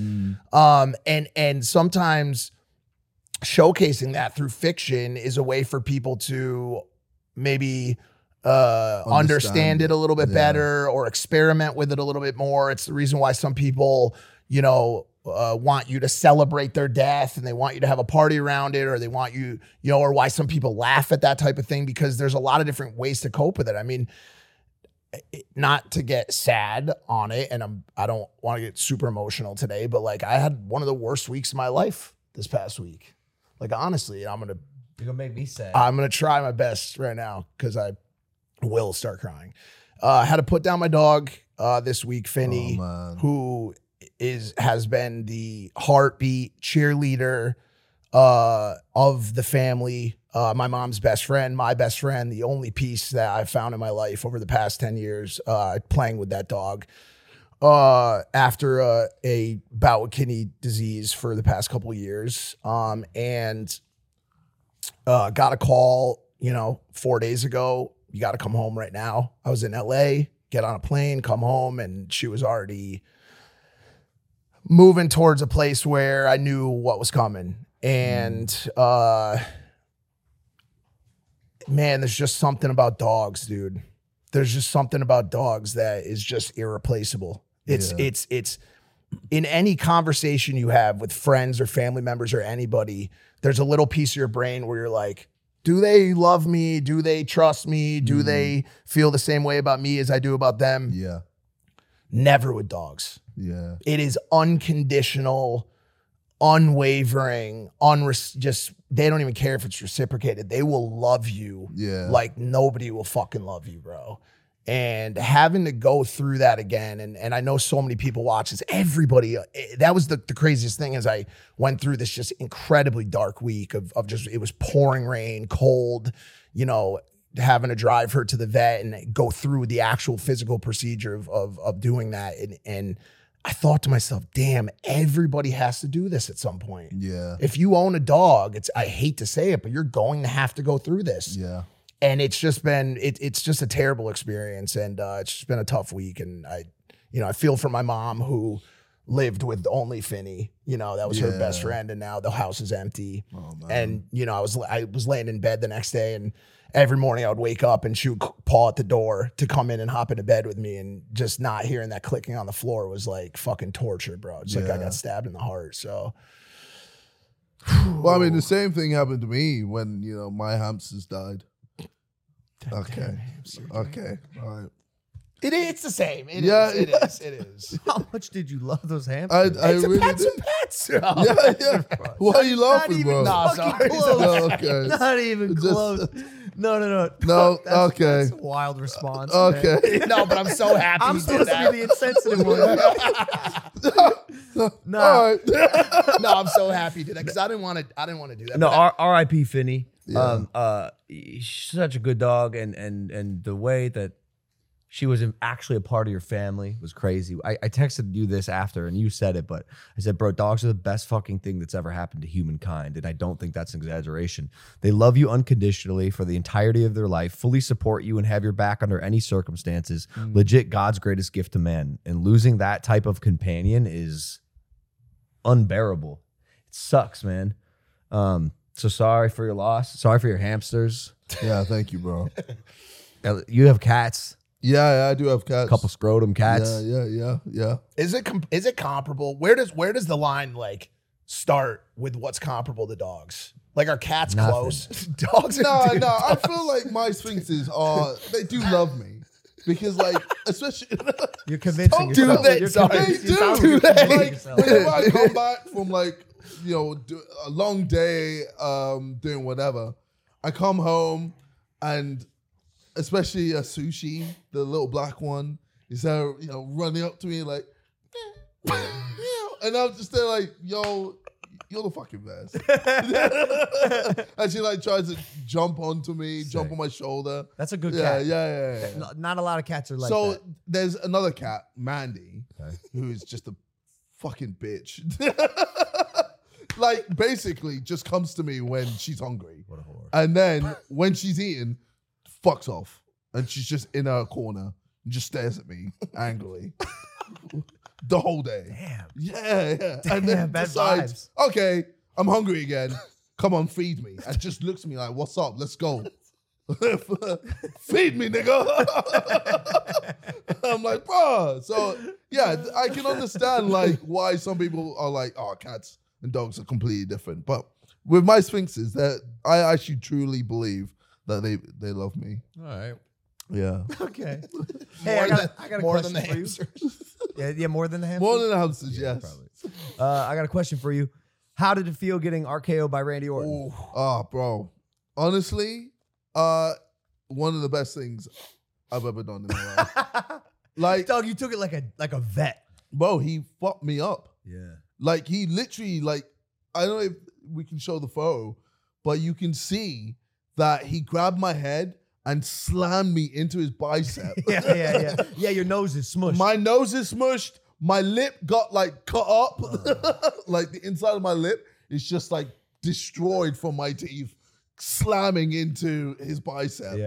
And sometimes showcasing that through fiction is a way for people to maybe understand it a little bit better or experiment with it a little bit more. It's the reason why some people, want you to celebrate their death and they want you to have a party around it, or they want you, or why some people laugh at that type of thing, because there's a lot of different ways to cope with it. I mean, not to get sad on it, and I don't want to get super emotional today, but like I had one of the worst weeks of my life this past week. Like honestly, You're gonna make me sad. I'm going to try my best right now because I will start crying. I had to put down my dog this week, Finney, who has been the heartbeat cheerleader of the family. My mom's best friend, my best friend, the only peace that I've found in my life over the past 10 years playing with that dog. After a bout with kidney disease for the past couple of years. And got a call, 4 days ago you got to come home right now. I was in LA, get on a plane, come home, and she was already moving towards a place where I knew what was coming. And man, there's just something about dogs, dude. There's just something about dogs that is just irreplaceable. It's in any conversation you have with friends or family members or anybody, there's a little piece of your brain where you're like, do they love me? Do they trust me? Do they feel the same way about me as I do about them? Yeah. Never with dogs. Yeah. It is unconditional, unwavering, just they don't even care if it's reciprocated. They will love you like nobody will fucking love you, bro. And having to go through that again, and I know so many people watch this, everybody, that was the craziest thing as I went through this just incredibly dark week of just, it was pouring rain, cold, you know, having to drive her to the vet and go through the actual physical procedure of doing that. And I thought to myself, damn, everybody has to do this at some point. Yeah. If you own a dog, I hate to say it, but you're going to have to go through this. Yeah. And it's just been, it's just a terrible experience. And it's just been a tough week. And I feel for my mom who lived with only Finney, that was her best friend. And now the house is empty. Oh, man. And, I was laying in bed the next day, and every morning I would wake up and she would paw at the door to come in and hop into bed with me, and just not hearing that clicking on the floor was like fucking torture, bro. It's like I got stabbed in the heart. So. Well, I mean, the same thing happened to me when, my hamsters died. Okay. Okay. All right. It's the same. It is. How much did you love those hamsters? I really pets did. and pets. Yeah. Why are you laughing, bro? Nah, sorry. No, okay. Not even Just- close. No. No, That's okay. a wild response. Okay. man. No, but I'm so happy I'm you did supposed to that. be the insensitive one. No. All right. No, I'm so happy you did that because I didn't want to do that. No, but R.I.P. Finney. Yeah. She's such a good dog, and the way that she was actually a part of your family was crazy. I texted you this after, and you said it, but I said, bro, dogs are the best fucking thing that's ever happened to humankind, and I don't think that's an exaggeration. They love you unconditionally for the entirety of their life, fully support you, and have your back under any circumstances. Legit God's greatest gift to man, and losing that type of companion is unbearable. It sucks, man. So sorry for your loss. Sorry for your hamsters. Yeah, thank you, bro. You have cats. Yeah, I do have cats. Couple scrotum cats. Yeah. is it comparable? Where does the line like start with what's comparable to dogs? Like, are cats Nothing. close? Dogs. No, are dude, I dogs. feel like my sphinxes they do love me. Because, like, especially... You're convincing Don't do yourself. that. You're Sorry. convincing- They you sound do. like you're convincing Like, yourself. whenever I come back from, like, a long day doing whatever, I come home and especially a sushi, the little black one, is there, running up to me like, and I'm just there like, yo, you're the fucking best. And she like tries to jump onto me, jump on my shoulder. That's a good Yeah. cat. Not a lot of cats are like So that. there's another cat, Mandy, who's just a fucking bitch. Like, basically just comes to me when she's hungry. What a whore. And then when she's eating, fucks off. And she's just in her corner and just stares at me angrily. The whole day. Damn. Yeah. Damn, And then bad decides, okay, I'm hungry again. Come on, feed me. And just looks at me like, what's up? Let's go. Feed me, nigga. I'm like, bro. So, yeah, I can understand, like, why some people are like, oh, cats and dogs are completely different. But with my sphinxes, I actually truly believe that they love me. All right. Yeah. Okay. Hey, I got a more question than the for you. hamsters. Yeah, more than the hamsters. More than the hamsters, Yeah, yes. probably. I got a question for you. How did it feel getting RKO'd by Randy Orton? Oh, bro. Honestly, one of the best things I've ever done in my life. Like, Dog, you took it like a vet. bro, he fucked me up. Yeah. Like, he literally, like, I don't know if we can show the photo, but you can see that he grabbed my head and slammed me into his bicep. Yeah. Yeah, your nose is smushed. My nose is smushed. My lip got, like, cut up. Like, the inside of my lip is just, like, destroyed from my teeth slamming into his bicep. yeah.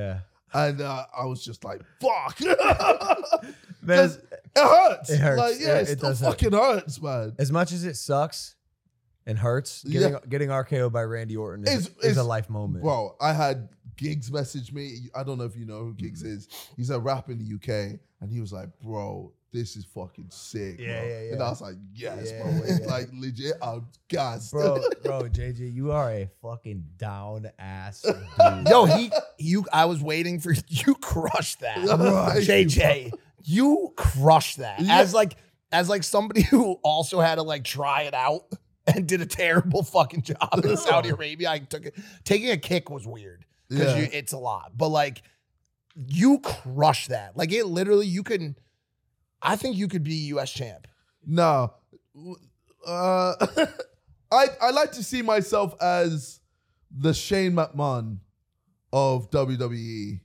And I was just like, fuck. Man, It hurts. It hurts. Like, yeah, It it still does hurt. fucking hurts, man. as much as it sucks and hurts, getting RKO by Randy Orton is a life moment. Bro, I had Giggs message me. I don't know if you know who Giggs is. He's a rapper in the UK. And he was like, bro, this is fucking sick, bro. Yeah. And I was like, yes, Yeah, bro. yeah. It's like legit, I'm gassed. Bro, JJ, you are a fucking down ass dude. Yo, I was waiting for you. Crushed that, Right. JJ. You crushed that Yeah. as like somebody who also had to like try it out and did a terrible fucking job in Saudi Arabia. I took it. Taking a kick was weird because Yeah. it's a lot, but like you crushed that. Like it literally, you can. I think you could be US champ. No. I like to see myself as the Shane McMahon of WWE.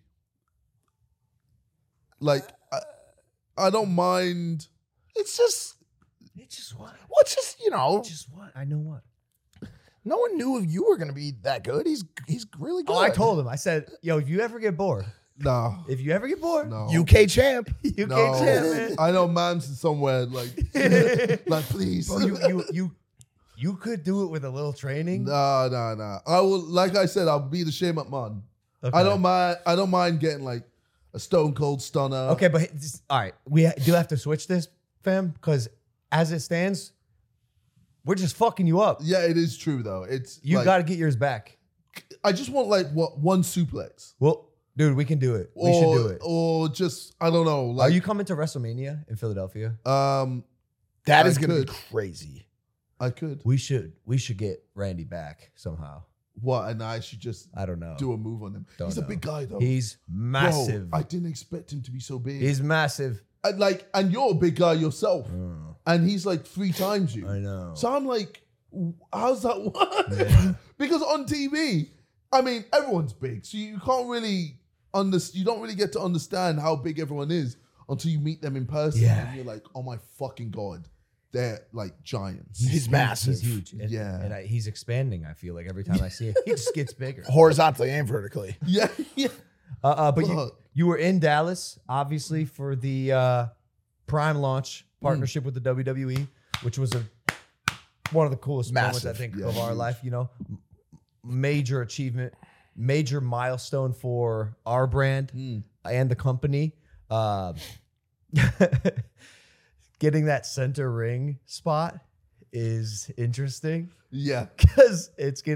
Like, I don't mind. It's just what? what's just you know. Just what? I know what. No one knew if you were gonna be that good. He's really good. Oh, I told him. I said, yo, if you ever get bored, No. no. UK champ. You No. can't champ, man. I know Mams is somewhere like, like please. Bro, you could do it with a little training. No. I will, like I said, I'll be the Shane McMahon. Okay. I don't mind getting like a Stone Cold Stunner. Okay, but all right, we do have to switch this, fam, because as it stands, we're just fucking you up. Yeah, it is true though. It's You like, got to get yours back. I just want like one suplex. Well, dude, we can do it. We should do it. Or just I don't know. Like, Are you coming to WrestleMania in Philadelphia? That I is gonna could. be crazy. I could. We should get Randy back somehow. What? And I should just I don't know. do a move on him. Don't He's a know. big guy though. He's massive. Bro, I didn't expect him to be so big. He's massive. And you're a big guy yourself. Oh, And he's like 3 times you. I know. So I'm like, how's that work? Yeah. Because on TV, I mean, everyone's big. So you can't really you don't really get to understand how big everyone is until you meet them in person. Yeah. And you're like, oh my fucking God. They're like giants. He's massive. He's huge. And, Yeah. and he's expanding. I feel like every time I see him, he just gets bigger. Horizontally and vertically. Yeah. Yeah. But Fuck. you were in Dallas, obviously, for the Prime launch partnership with the WWE, which was one of the coolest moments, I Massive. think, Yeah, of our huge. life. You know, major achievement, major milestone for our brand and the company. Getting that center ring spot is interesting Yeah. because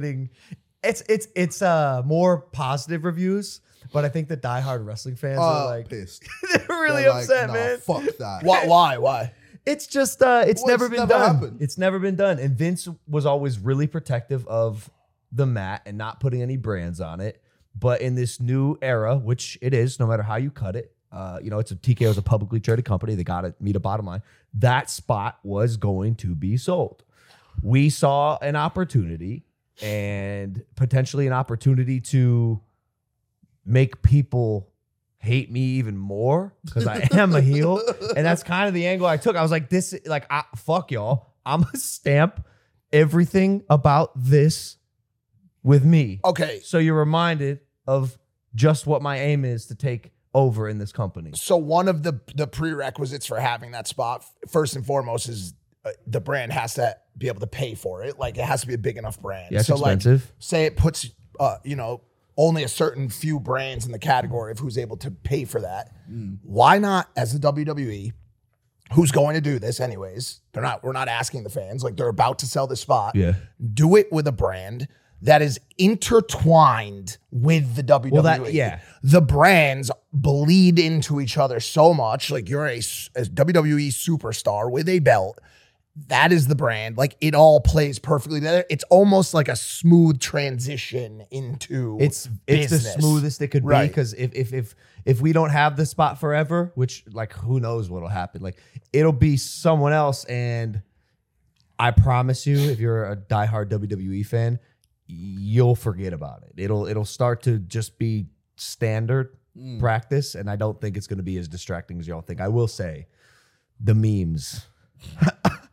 it's more positive reviews, but I think the diehard wrestling fans are like Pissed. they're really They're like, upset, nah, man. Fuck that. Why? It's just it's Well, never it's been never done. happened. It's never been done. And Vince was always really protective of the mat and not putting any brands on it. But in this new era, which it is, no matter how you cut it, it's TKO is a publicly traded company. They got to meet a bottom line. That spot was going to be sold. We saw an opportunity and potentially an opportunity to make people hate me even more because I am a heel. And that's kind of the angle I took. I was like, fuck y'all. I'm going to stamp everything about this with me. Okay. So you're reminded of just what my aim is to take over in this company. So one of the prerequisites for having that spot, first and foremost, is the brand has to be able to pay for it. Like it has to be a big enough brand. Yeah, it's so expensive. like, say it puts, only a certain few brands in the category of who's able to pay for that. Why not, as the WWE, who's going to do this anyways? We're not asking the fans. Like they're about to sell the spot. Yeah. Do it with a brand that is intertwined with the WWE. Well, yeah. The brands bleed into each other so much. Like you're a WWE superstar with a belt. That is the brand. Like it all plays perfectly together. It's almost like a smooth transition into It's the business. smoothest it could be Right. because if we don't have the spot forever, which like who knows what'll happen, like it'll be someone else. And I promise you, if you're a diehard WWE fan, you'll forget about it. It'll start to just be standard practice, and I don't think it's going to be as distracting as y'all think. I will say, the memes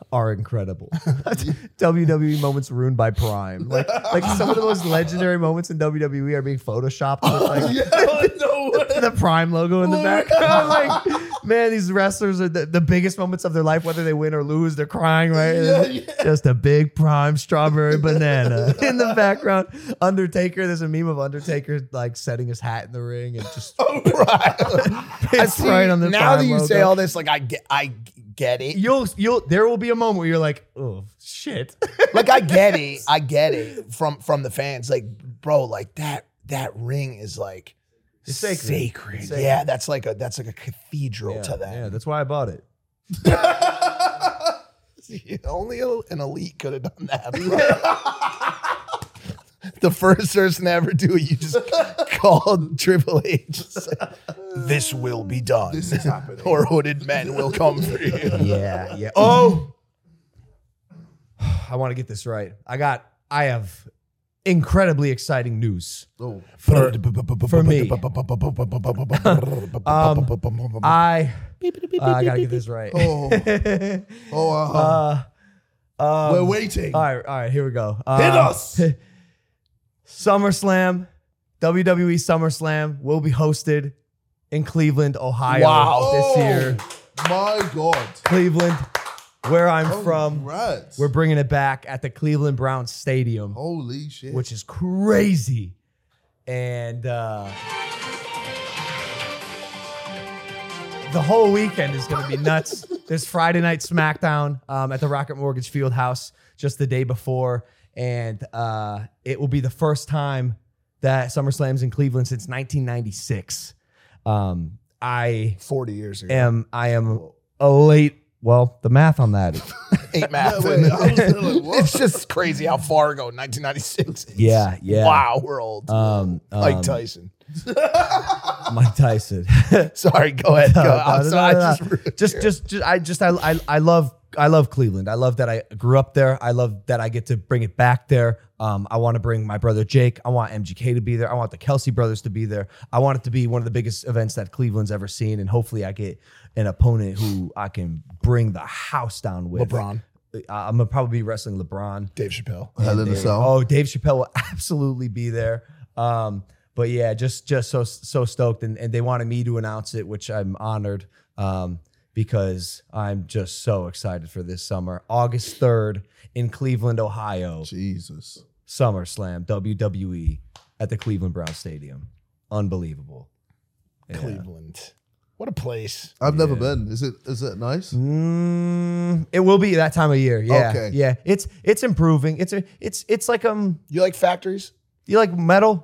are incredible. WWE moments ruined by Prime. Like some of the most legendary moments in WWE are being photoshopped with the Prime logo in the back. I'm like, man, these wrestlers are the biggest moments of their life, whether they win or lose. They're crying, right? Just a big Prime strawberry banana in the background. Undertaker, there's a meme of Undertaker like setting his hat in the ring and just it's right on the now Prime that you logo. say all this, like I get it. There will be a moment where you're like, oh shit. Like I get it from the fans. Like, bro, like that ring is like It's sacred. It's sacred. Yeah, that's like a cathedral to them. Yeah, that's why I bought it. Only an elite could have done that, bro. The first person to ever do it, you just called Triple H. This will be done. This is happening. Or hooded men will come for you. Yeah. Oh, I want to get this right. I have incredibly exciting news. Oh, For me. I gotta get this right. we're waiting. All right, here we go. Hit us. SummerSlam, WWE SummerSlam will be hosted in Cleveland, Ohio Wow. this year. My God. Cleveland, where I'm from. Congrats. We're bringing it back at the Cleveland Browns Stadium, Holy shit. which is crazy. And the whole weekend is going to be nuts. There's Friday Night SmackDown at the Rocket Mortgage Fieldhouse just the day before. And it will be the first time that SummerSlam's in Cleveland since 1996. I 40 years ago. I am a late. Well, the math on that. Ain't math. Yeah, wait, I was like, what? It's just crazy how far ago 1996 is. Yeah. Wow, we're old. Mike Tyson. Mike Tyson. Sorry, go ahead. Go. I'm sorry. I love Cleveland. I love that I grew up there. I love that I get to bring it back there. I want to bring my brother Jake. I want MGK to be there. I want the Kelsey brothers to be there. I want it to be one of the biggest events that Cleveland's ever seen. And hopefully I get an opponent who I can bring the house down with. LeBron. I'm going to probably be wrestling LeBron. Dave Chappelle. Hell in a Cell. Oh, Dave Chappelle will absolutely be there. But yeah, just so stoked. And they wanted me to announce it, which I'm honored. Because I'm just so excited for this summer. August 3rd in Cleveland, Ohio. Jesus. SummerSlam, WWE at the Cleveland Browns Stadium. Unbelievable. Yeah. Cleveland. What a place. I've never been. Is it nice? It will be that time of year. Yeah. Okay. Yeah. It's improving. It's like You like factories? you like metal?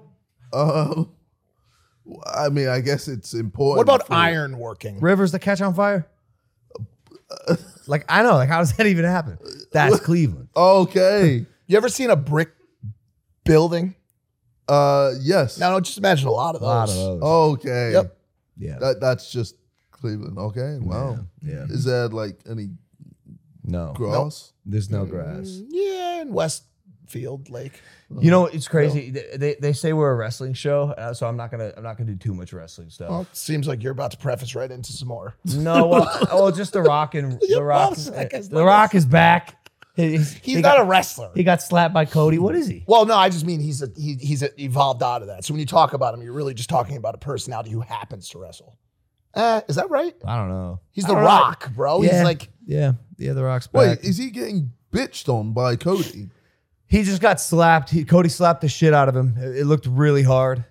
I mean, I guess it's important. What about for- iron working? Rivers that catch on fire? Like I know, like how does that even happen? That's Cleveland. Okay. You ever seen a brick building? Yes. No, just imagine a lot of those. A lot of those. Okay. Yep. Yeah. That's just Cleveland. Okay. Wow. Yeah. Is there like any No. grass? There's no grass. Yeah, in Westfield Lake. You know, it's crazy. They say we're a wrestling show, so I'm not gonna do too much wrestling stuff. Well, it seems like you're about to preface right into some more. No, well, just The Rock and Yeah, The Rock. well, I guess The Rock is back. He's not a wrestler. He got slapped by Cody. What is he? Well, no, I just mean he's evolved out of that. So when you talk about him, you're really just talking about a personality who happens to wrestle. Is that right? I don't know. He's I The don't know. Rock, bro. Yeah. He's like, Yeah, The Rock's back. Wait, is he getting bitched on by Cody? He just got slapped. Cody slapped the shit out of him. It looked really hard.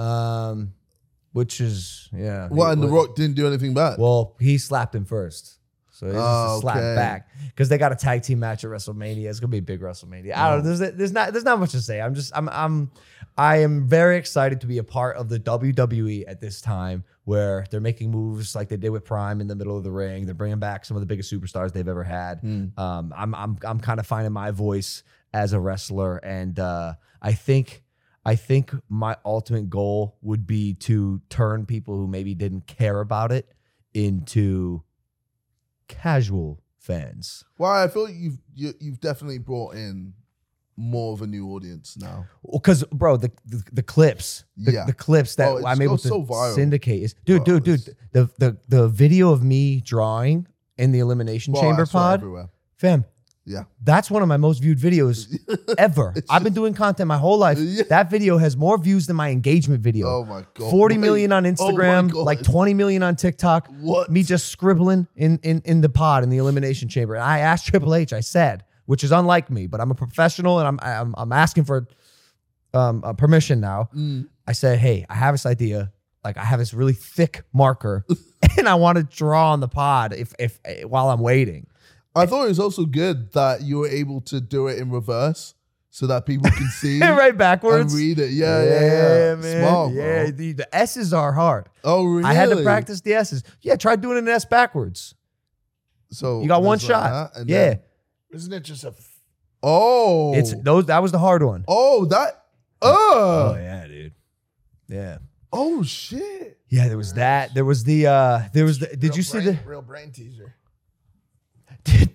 Which is What? And The Rock didn't do anything back? Well, he slapped him first. So it's just a slap Okay. back because they got a tag team match at WrestleMania. It's gonna be a big WrestleMania. I don't know. There's not much to say. I am very excited to be a part of the WWE at this time where they're making moves like they did with Prime in the middle of the ring. They're bringing back some of the biggest superstars they've ever had. I'm kind of finding my voice as a wrestler, and I think my ultimate goal would be to turn people who maybe didn't care about it into casual fans. Well, I feel like you've definitely brought in more of a new audience now. Because, bro, the clips, the clips that it's I'm able to so viral. syndicate is, dude. The video of me drawing in the Elimination Chamber I saw it pod, everywhere. Fam, Yeah. that's one of my most viewed videos ever. I've been doing content my whole life. Yeah. That video has more views than my engagement video. Oh my God. 40 Wait. million on Oh my Instagram, God. like 20 million on TikTok. What? Me just scribbling in the pod in the elimination chamber. And I asked Triple H, I said, which is unlike me, but I'm a professional and I'm asking for permission now. I said, hey, I have this idea. Like I have this really thick marker and I want to draw on the pod if while I'm waiting. I thought it was also good that you were able to do it in reverse so that people can see Right backwards. and read it. Yeah. man. Smart, bro. Yeah, the S's are hard. Oh, really? I had to practice the S's. Yeah, try doing an S backwards. So You got one there's like shot. that, and Yeah. then- Isn't it just a? Oh. That was the hard one. Oh, that. Oh yeah, dude. Yeah. Oh, shit. Yeah, there was that. There was the did you see the real brain teaser? did,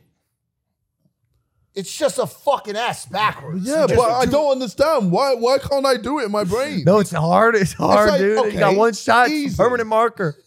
It's just a fucking S backwards. Yeah, but I don't understand. Why can't I do it in my brain? No, it's hard. It's hard, like, dude. okay, You got one shot, easy. permanent marker.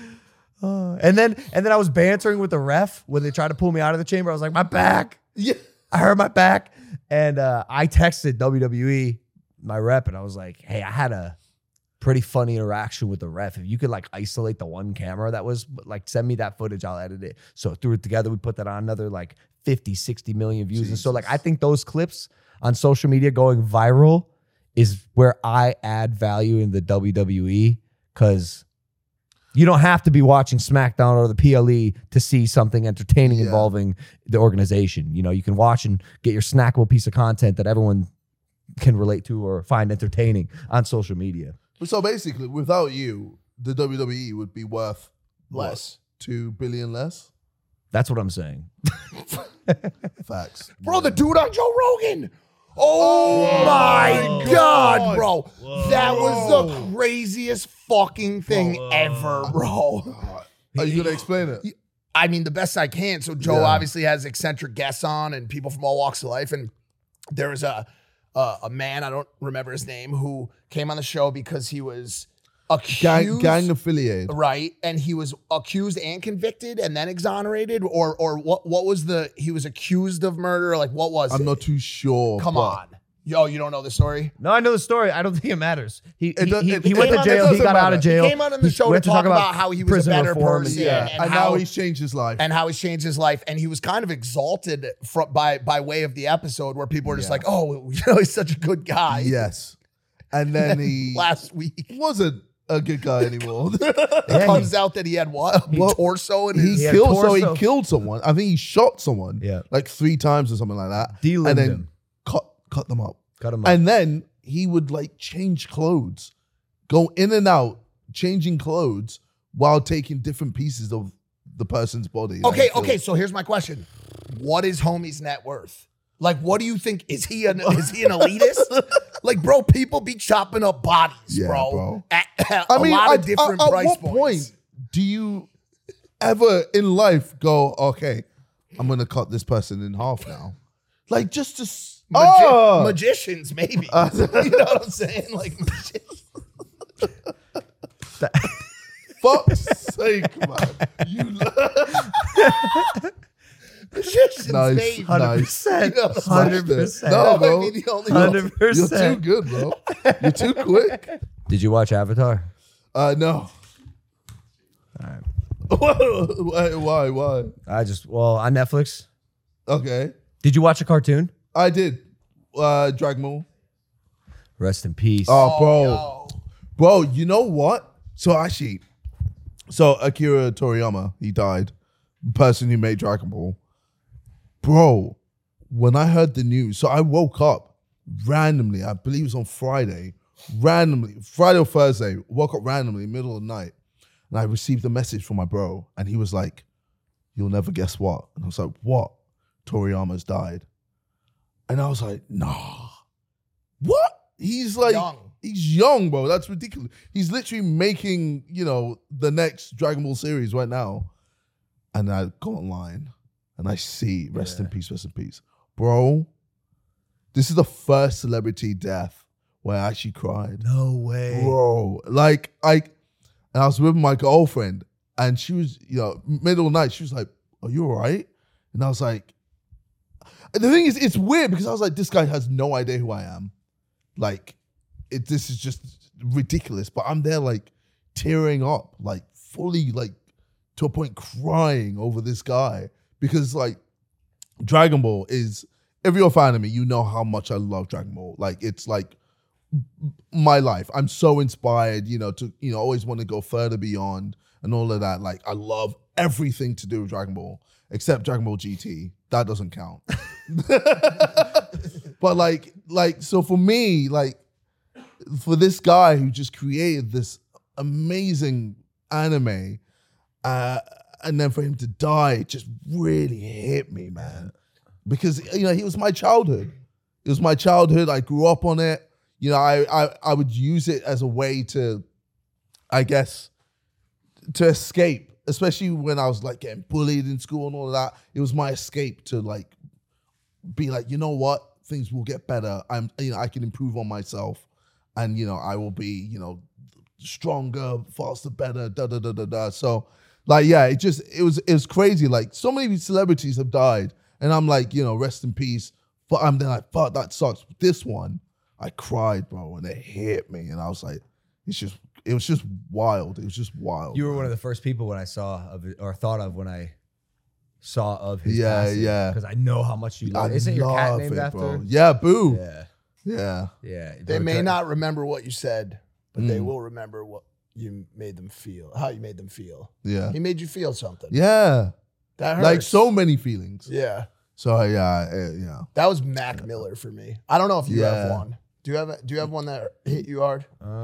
And then I was bantering with the ref when they tried to pull me out of the chamber. I was like, my back. Yeah. I heard my back. And I texted WWE, my rep, and I was like, hey, I had a pretty funny interaction with the ref. If you could like isolate the one camera that was like, send me that footage, I'll edit it. So threw it together. We put that on another like 50, 60 million views. And so like, I think those clips on social media going viral is where I add value in the WWE because you don't have to be watching SmackDown or the PLE to see something entertaining involving the organization. You know, you can watch and get your snackable piece of content that everyone can relate to or find entertaining on social media. So basically, without you, the WWE would be worth Less. what, 2 billion less? That's what I'm saying. Facts. Bro, the dude on Joe Rogan. Oh my God, bro. That was the craziest fucking thing ever, bro. Are you gonna explain it? I mean, the best I can. So Joe obviously has eccentric guests on and people from all walks of life. And there was a man, I don't remember his name, who came on the show because he was accused. Gang affiliated. Right. And he was accused and convicted and then exonerated. Or what was he was accused of murder? Like, what was it? I'm not too sure. Come but- on. Yo, you don't know the story? No, I know the story. I don't think it matters. He It went to came on- jail. it He got doesn't out matter. of jail. He came on in the show we to had talk about how he was a prison better reform person. yeah. And now how- he's changed his life. And how he's changed his life. And he was kind of exalted by way of the episode where people were just like, oh, you know, he's such a good guy. Yes. And then he Last week, wasn't a good guy anymore. it comes out that he had what? A torso and he his... had killed. So torso. he killed someone. I think he shot someone. Yeah. like 3 times or something like that. Delimbed and then him. cut them up. Cut him up. And then he would like change clothes, go in and out, changing clothes while taking different pieces of the person's body. Okay. So here's my question. What is homie's net worth? Like, what do you think? Is he an elitist? Like, bro, people be chopping up bodies, Yeah, bro. At a lot of different at price what points. point do you ever in life go, okay, I'm gonna cut this person in half now? Like just to Magicians, maybe. You know what I'm saying? Like, magicians. fuck's sake, man. Magicians, Nice. maybe. 100%. You know, 100%. No, That bro. might be the only Hundred You're too percent. good, bro. You're too quick. Did you watch Avatar? No. Why? On Netflix. Okay. Did you watch a cartoon? I did. Dragon Ball. Rest in peace. Oh, bro. yo. Bro, you know what? So Akira Toriyama, he died. The person who made Dragon Ball. Bro, when I heard the news, so I woke up randomly, I believe it was on Friday or Thursday, woke up randomly, middle of the night, and I received a message from my bro, and he was like, you'll never guess what. And I was like, what? Toriyama's died. And I was like, nah. What? He's like, he's young, bro. That's ridiculous. He's literally making, the next Dragon Ball series right now. And I go online and I see, rest in peace. Bro, this is the first celebrity death where I actually cried. No way. Bro, and I was with my girlfriend and she was, middle of the night, she was like, are you all right? And I was like, The thing is, it's weird because I was like, this guy has no idea who I am. Like, this is just ridiculous. But I'm there like tearing up, like fully like to a point crying over this guy because like Dragon Ball is, if you're a fan of me, you know how much I love Dragon Ball. Like, it's like my life. I'm so inspired, to, always want to go further beyond and all of that. Like, I love everything to do with Dragon Ball except Dragon Ball GT. That doesn't count. But like, so for me, like, for this guy who just created this amazing anime, and then for him to die, it just really hit me, man. Because, he was my childhood. It was my childhood. I grew up on it. I would use it as a way to, I guess, to escape, especially when I was like getting bullied in school and all of that. It was my escape to like be like, you know what? Things will get better. I can improve on myself, and I will be, stronger, faster, better, So like, yeah, it was crazy. Like, so many celebrities have died, and I'm like, rest in peace. But I'm then like, fuck, that sucks. But this one, I cried, bro, and it hit me, and I was like, it was just wild. It was just wild. You were one of the first people when I saw of it, or thought of when I saw of his Yeah, passing, yeah. because I know how much you love. I Isn't your cat love named it, after? bro. Yeah, Boo. Yeah, Yeah. yeah. They may not remember what you said, but they will remember what you made them feel, how you made them feel. Yeah. He made you feel something. Yeah. That hurts. Like so many feelings. Yeah. So yeah. That was Mac Miller for me. I don't know if you have Yeah. one. Do you have one that hit you hard?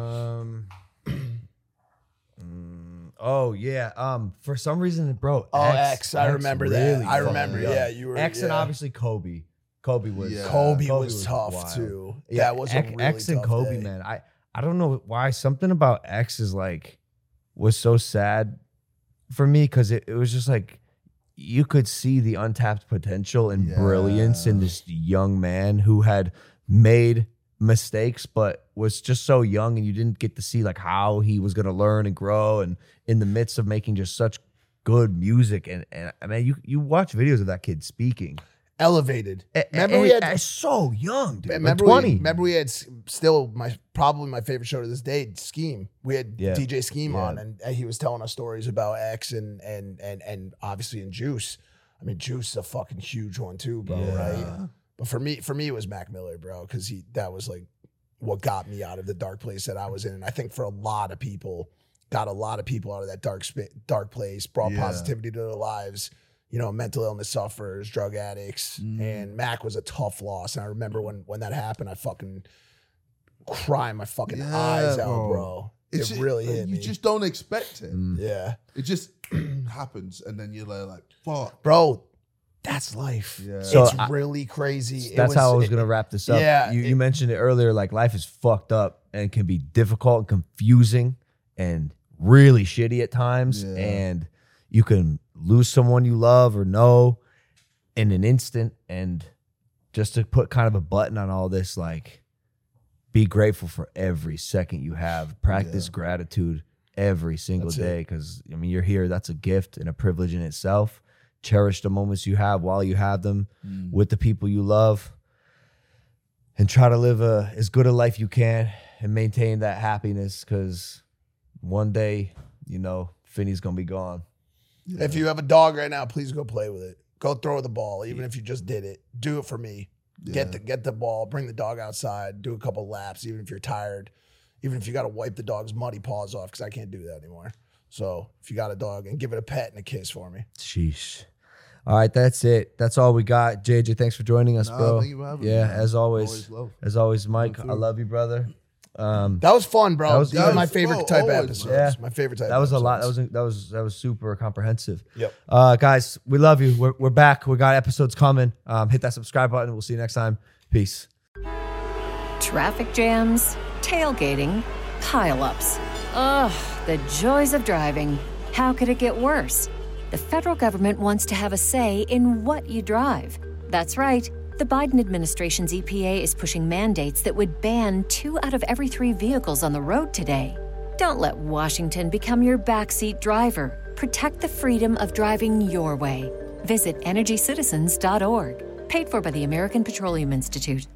Oh yeah. For some reason, bro. Oh, X. I remember that. I fucked remember. me up. Yeah, you were. X and yeah. obviously Kobe. Kobe was. Yeah. Kobe Kobe was tough wild. too. Yeah, That was a really X and tough Kobe, day. man. I don't know why something about X is like was so sad for me, because it was just like you could see the untapped potential and brilliance in this young man who had made mistakes but was just so young, and you didn't get to see like how he was going to learn and grow, and in the midst of making just such good music. And I mean, you watch videos of that kid speaking. Elevated. Remember we had so young, dude. Remember, like 20. remember we had still probably my favorite show to this day, Scheme. We had Yeah. DJ Scheme Yeah. on, and he was telling us stories about X and obviously in Juice. I mean, Juice is a fucking huge one too, bro. Right? But for me, it was Mac Miller, bro, because that was like what got me out of the dark place that I was in. And I think for a lot of people, got a lot of people out of that dark place, brought positivity to their lives. Mental illness sufferers, drug addicts, and Mac was a tough loss. And I remember when that happened, I fucking crying my fucking eyes out, bro. It really hit me. You just don't expect it. Yeah. It just happens, and then you're like, fuck. Bro, that's life. Yeah. It's So really crazy. That's how I was going to wrap this up. Yeah, You mentioned it earlier, like life is fucked up and can be difficult and confusing and really shitty at times. Yeah. And you can lose someone you love or know in an instant. And just to put kind of a button on all this, like, be grateful for every second you have. Practice gratitude every single day, because, I mean, you're here. That's a gift and a privilege in itself. Cherish the moments you have while you have them with the people you love, and try to live as good a life you can and maintain that happiness, because one day, Finney's going to be gone. If you have a dog right now, please go play with it. Go throw the ball, even if you just did it. Do it for me. Yeah. Get the ball, bring the dog outside, do a couple laps, even if you're tired, even if you got to wipe the dog's muddy paws off, because I can't do that anymore. So if you got a dog, and give it a pet and a kiss for me. Sheesh. All right, that's it. That's all we got. JJ, thanks for joining us, bro. Thank you for having me, Yeah, man. as always. Love. As always, Mike, I love you, brother. That was fun, bro. These are my favorite bro, type always, episodes. yeah. My favorite type. That was a lot. episodes. That was super comprehensive. Yep. Guys, we love you. We're back. We got episodes coming. Hit that subscribe button. We'll see you next time. Peace. Traffic jams, tailgating, pileups. Ugh, the joys of driving. How could it get worse? The federal government wants to have a say in what you drive. That's right. The Biden administration's EPA is pushing mandates that would ban 2 out of every 3 vehicles on the road today. Don't let Washington become your backseat driver. Protect the freedom of driving your way. Visit EnergyCitizens.org. Paid for by the American Petroleum Institute.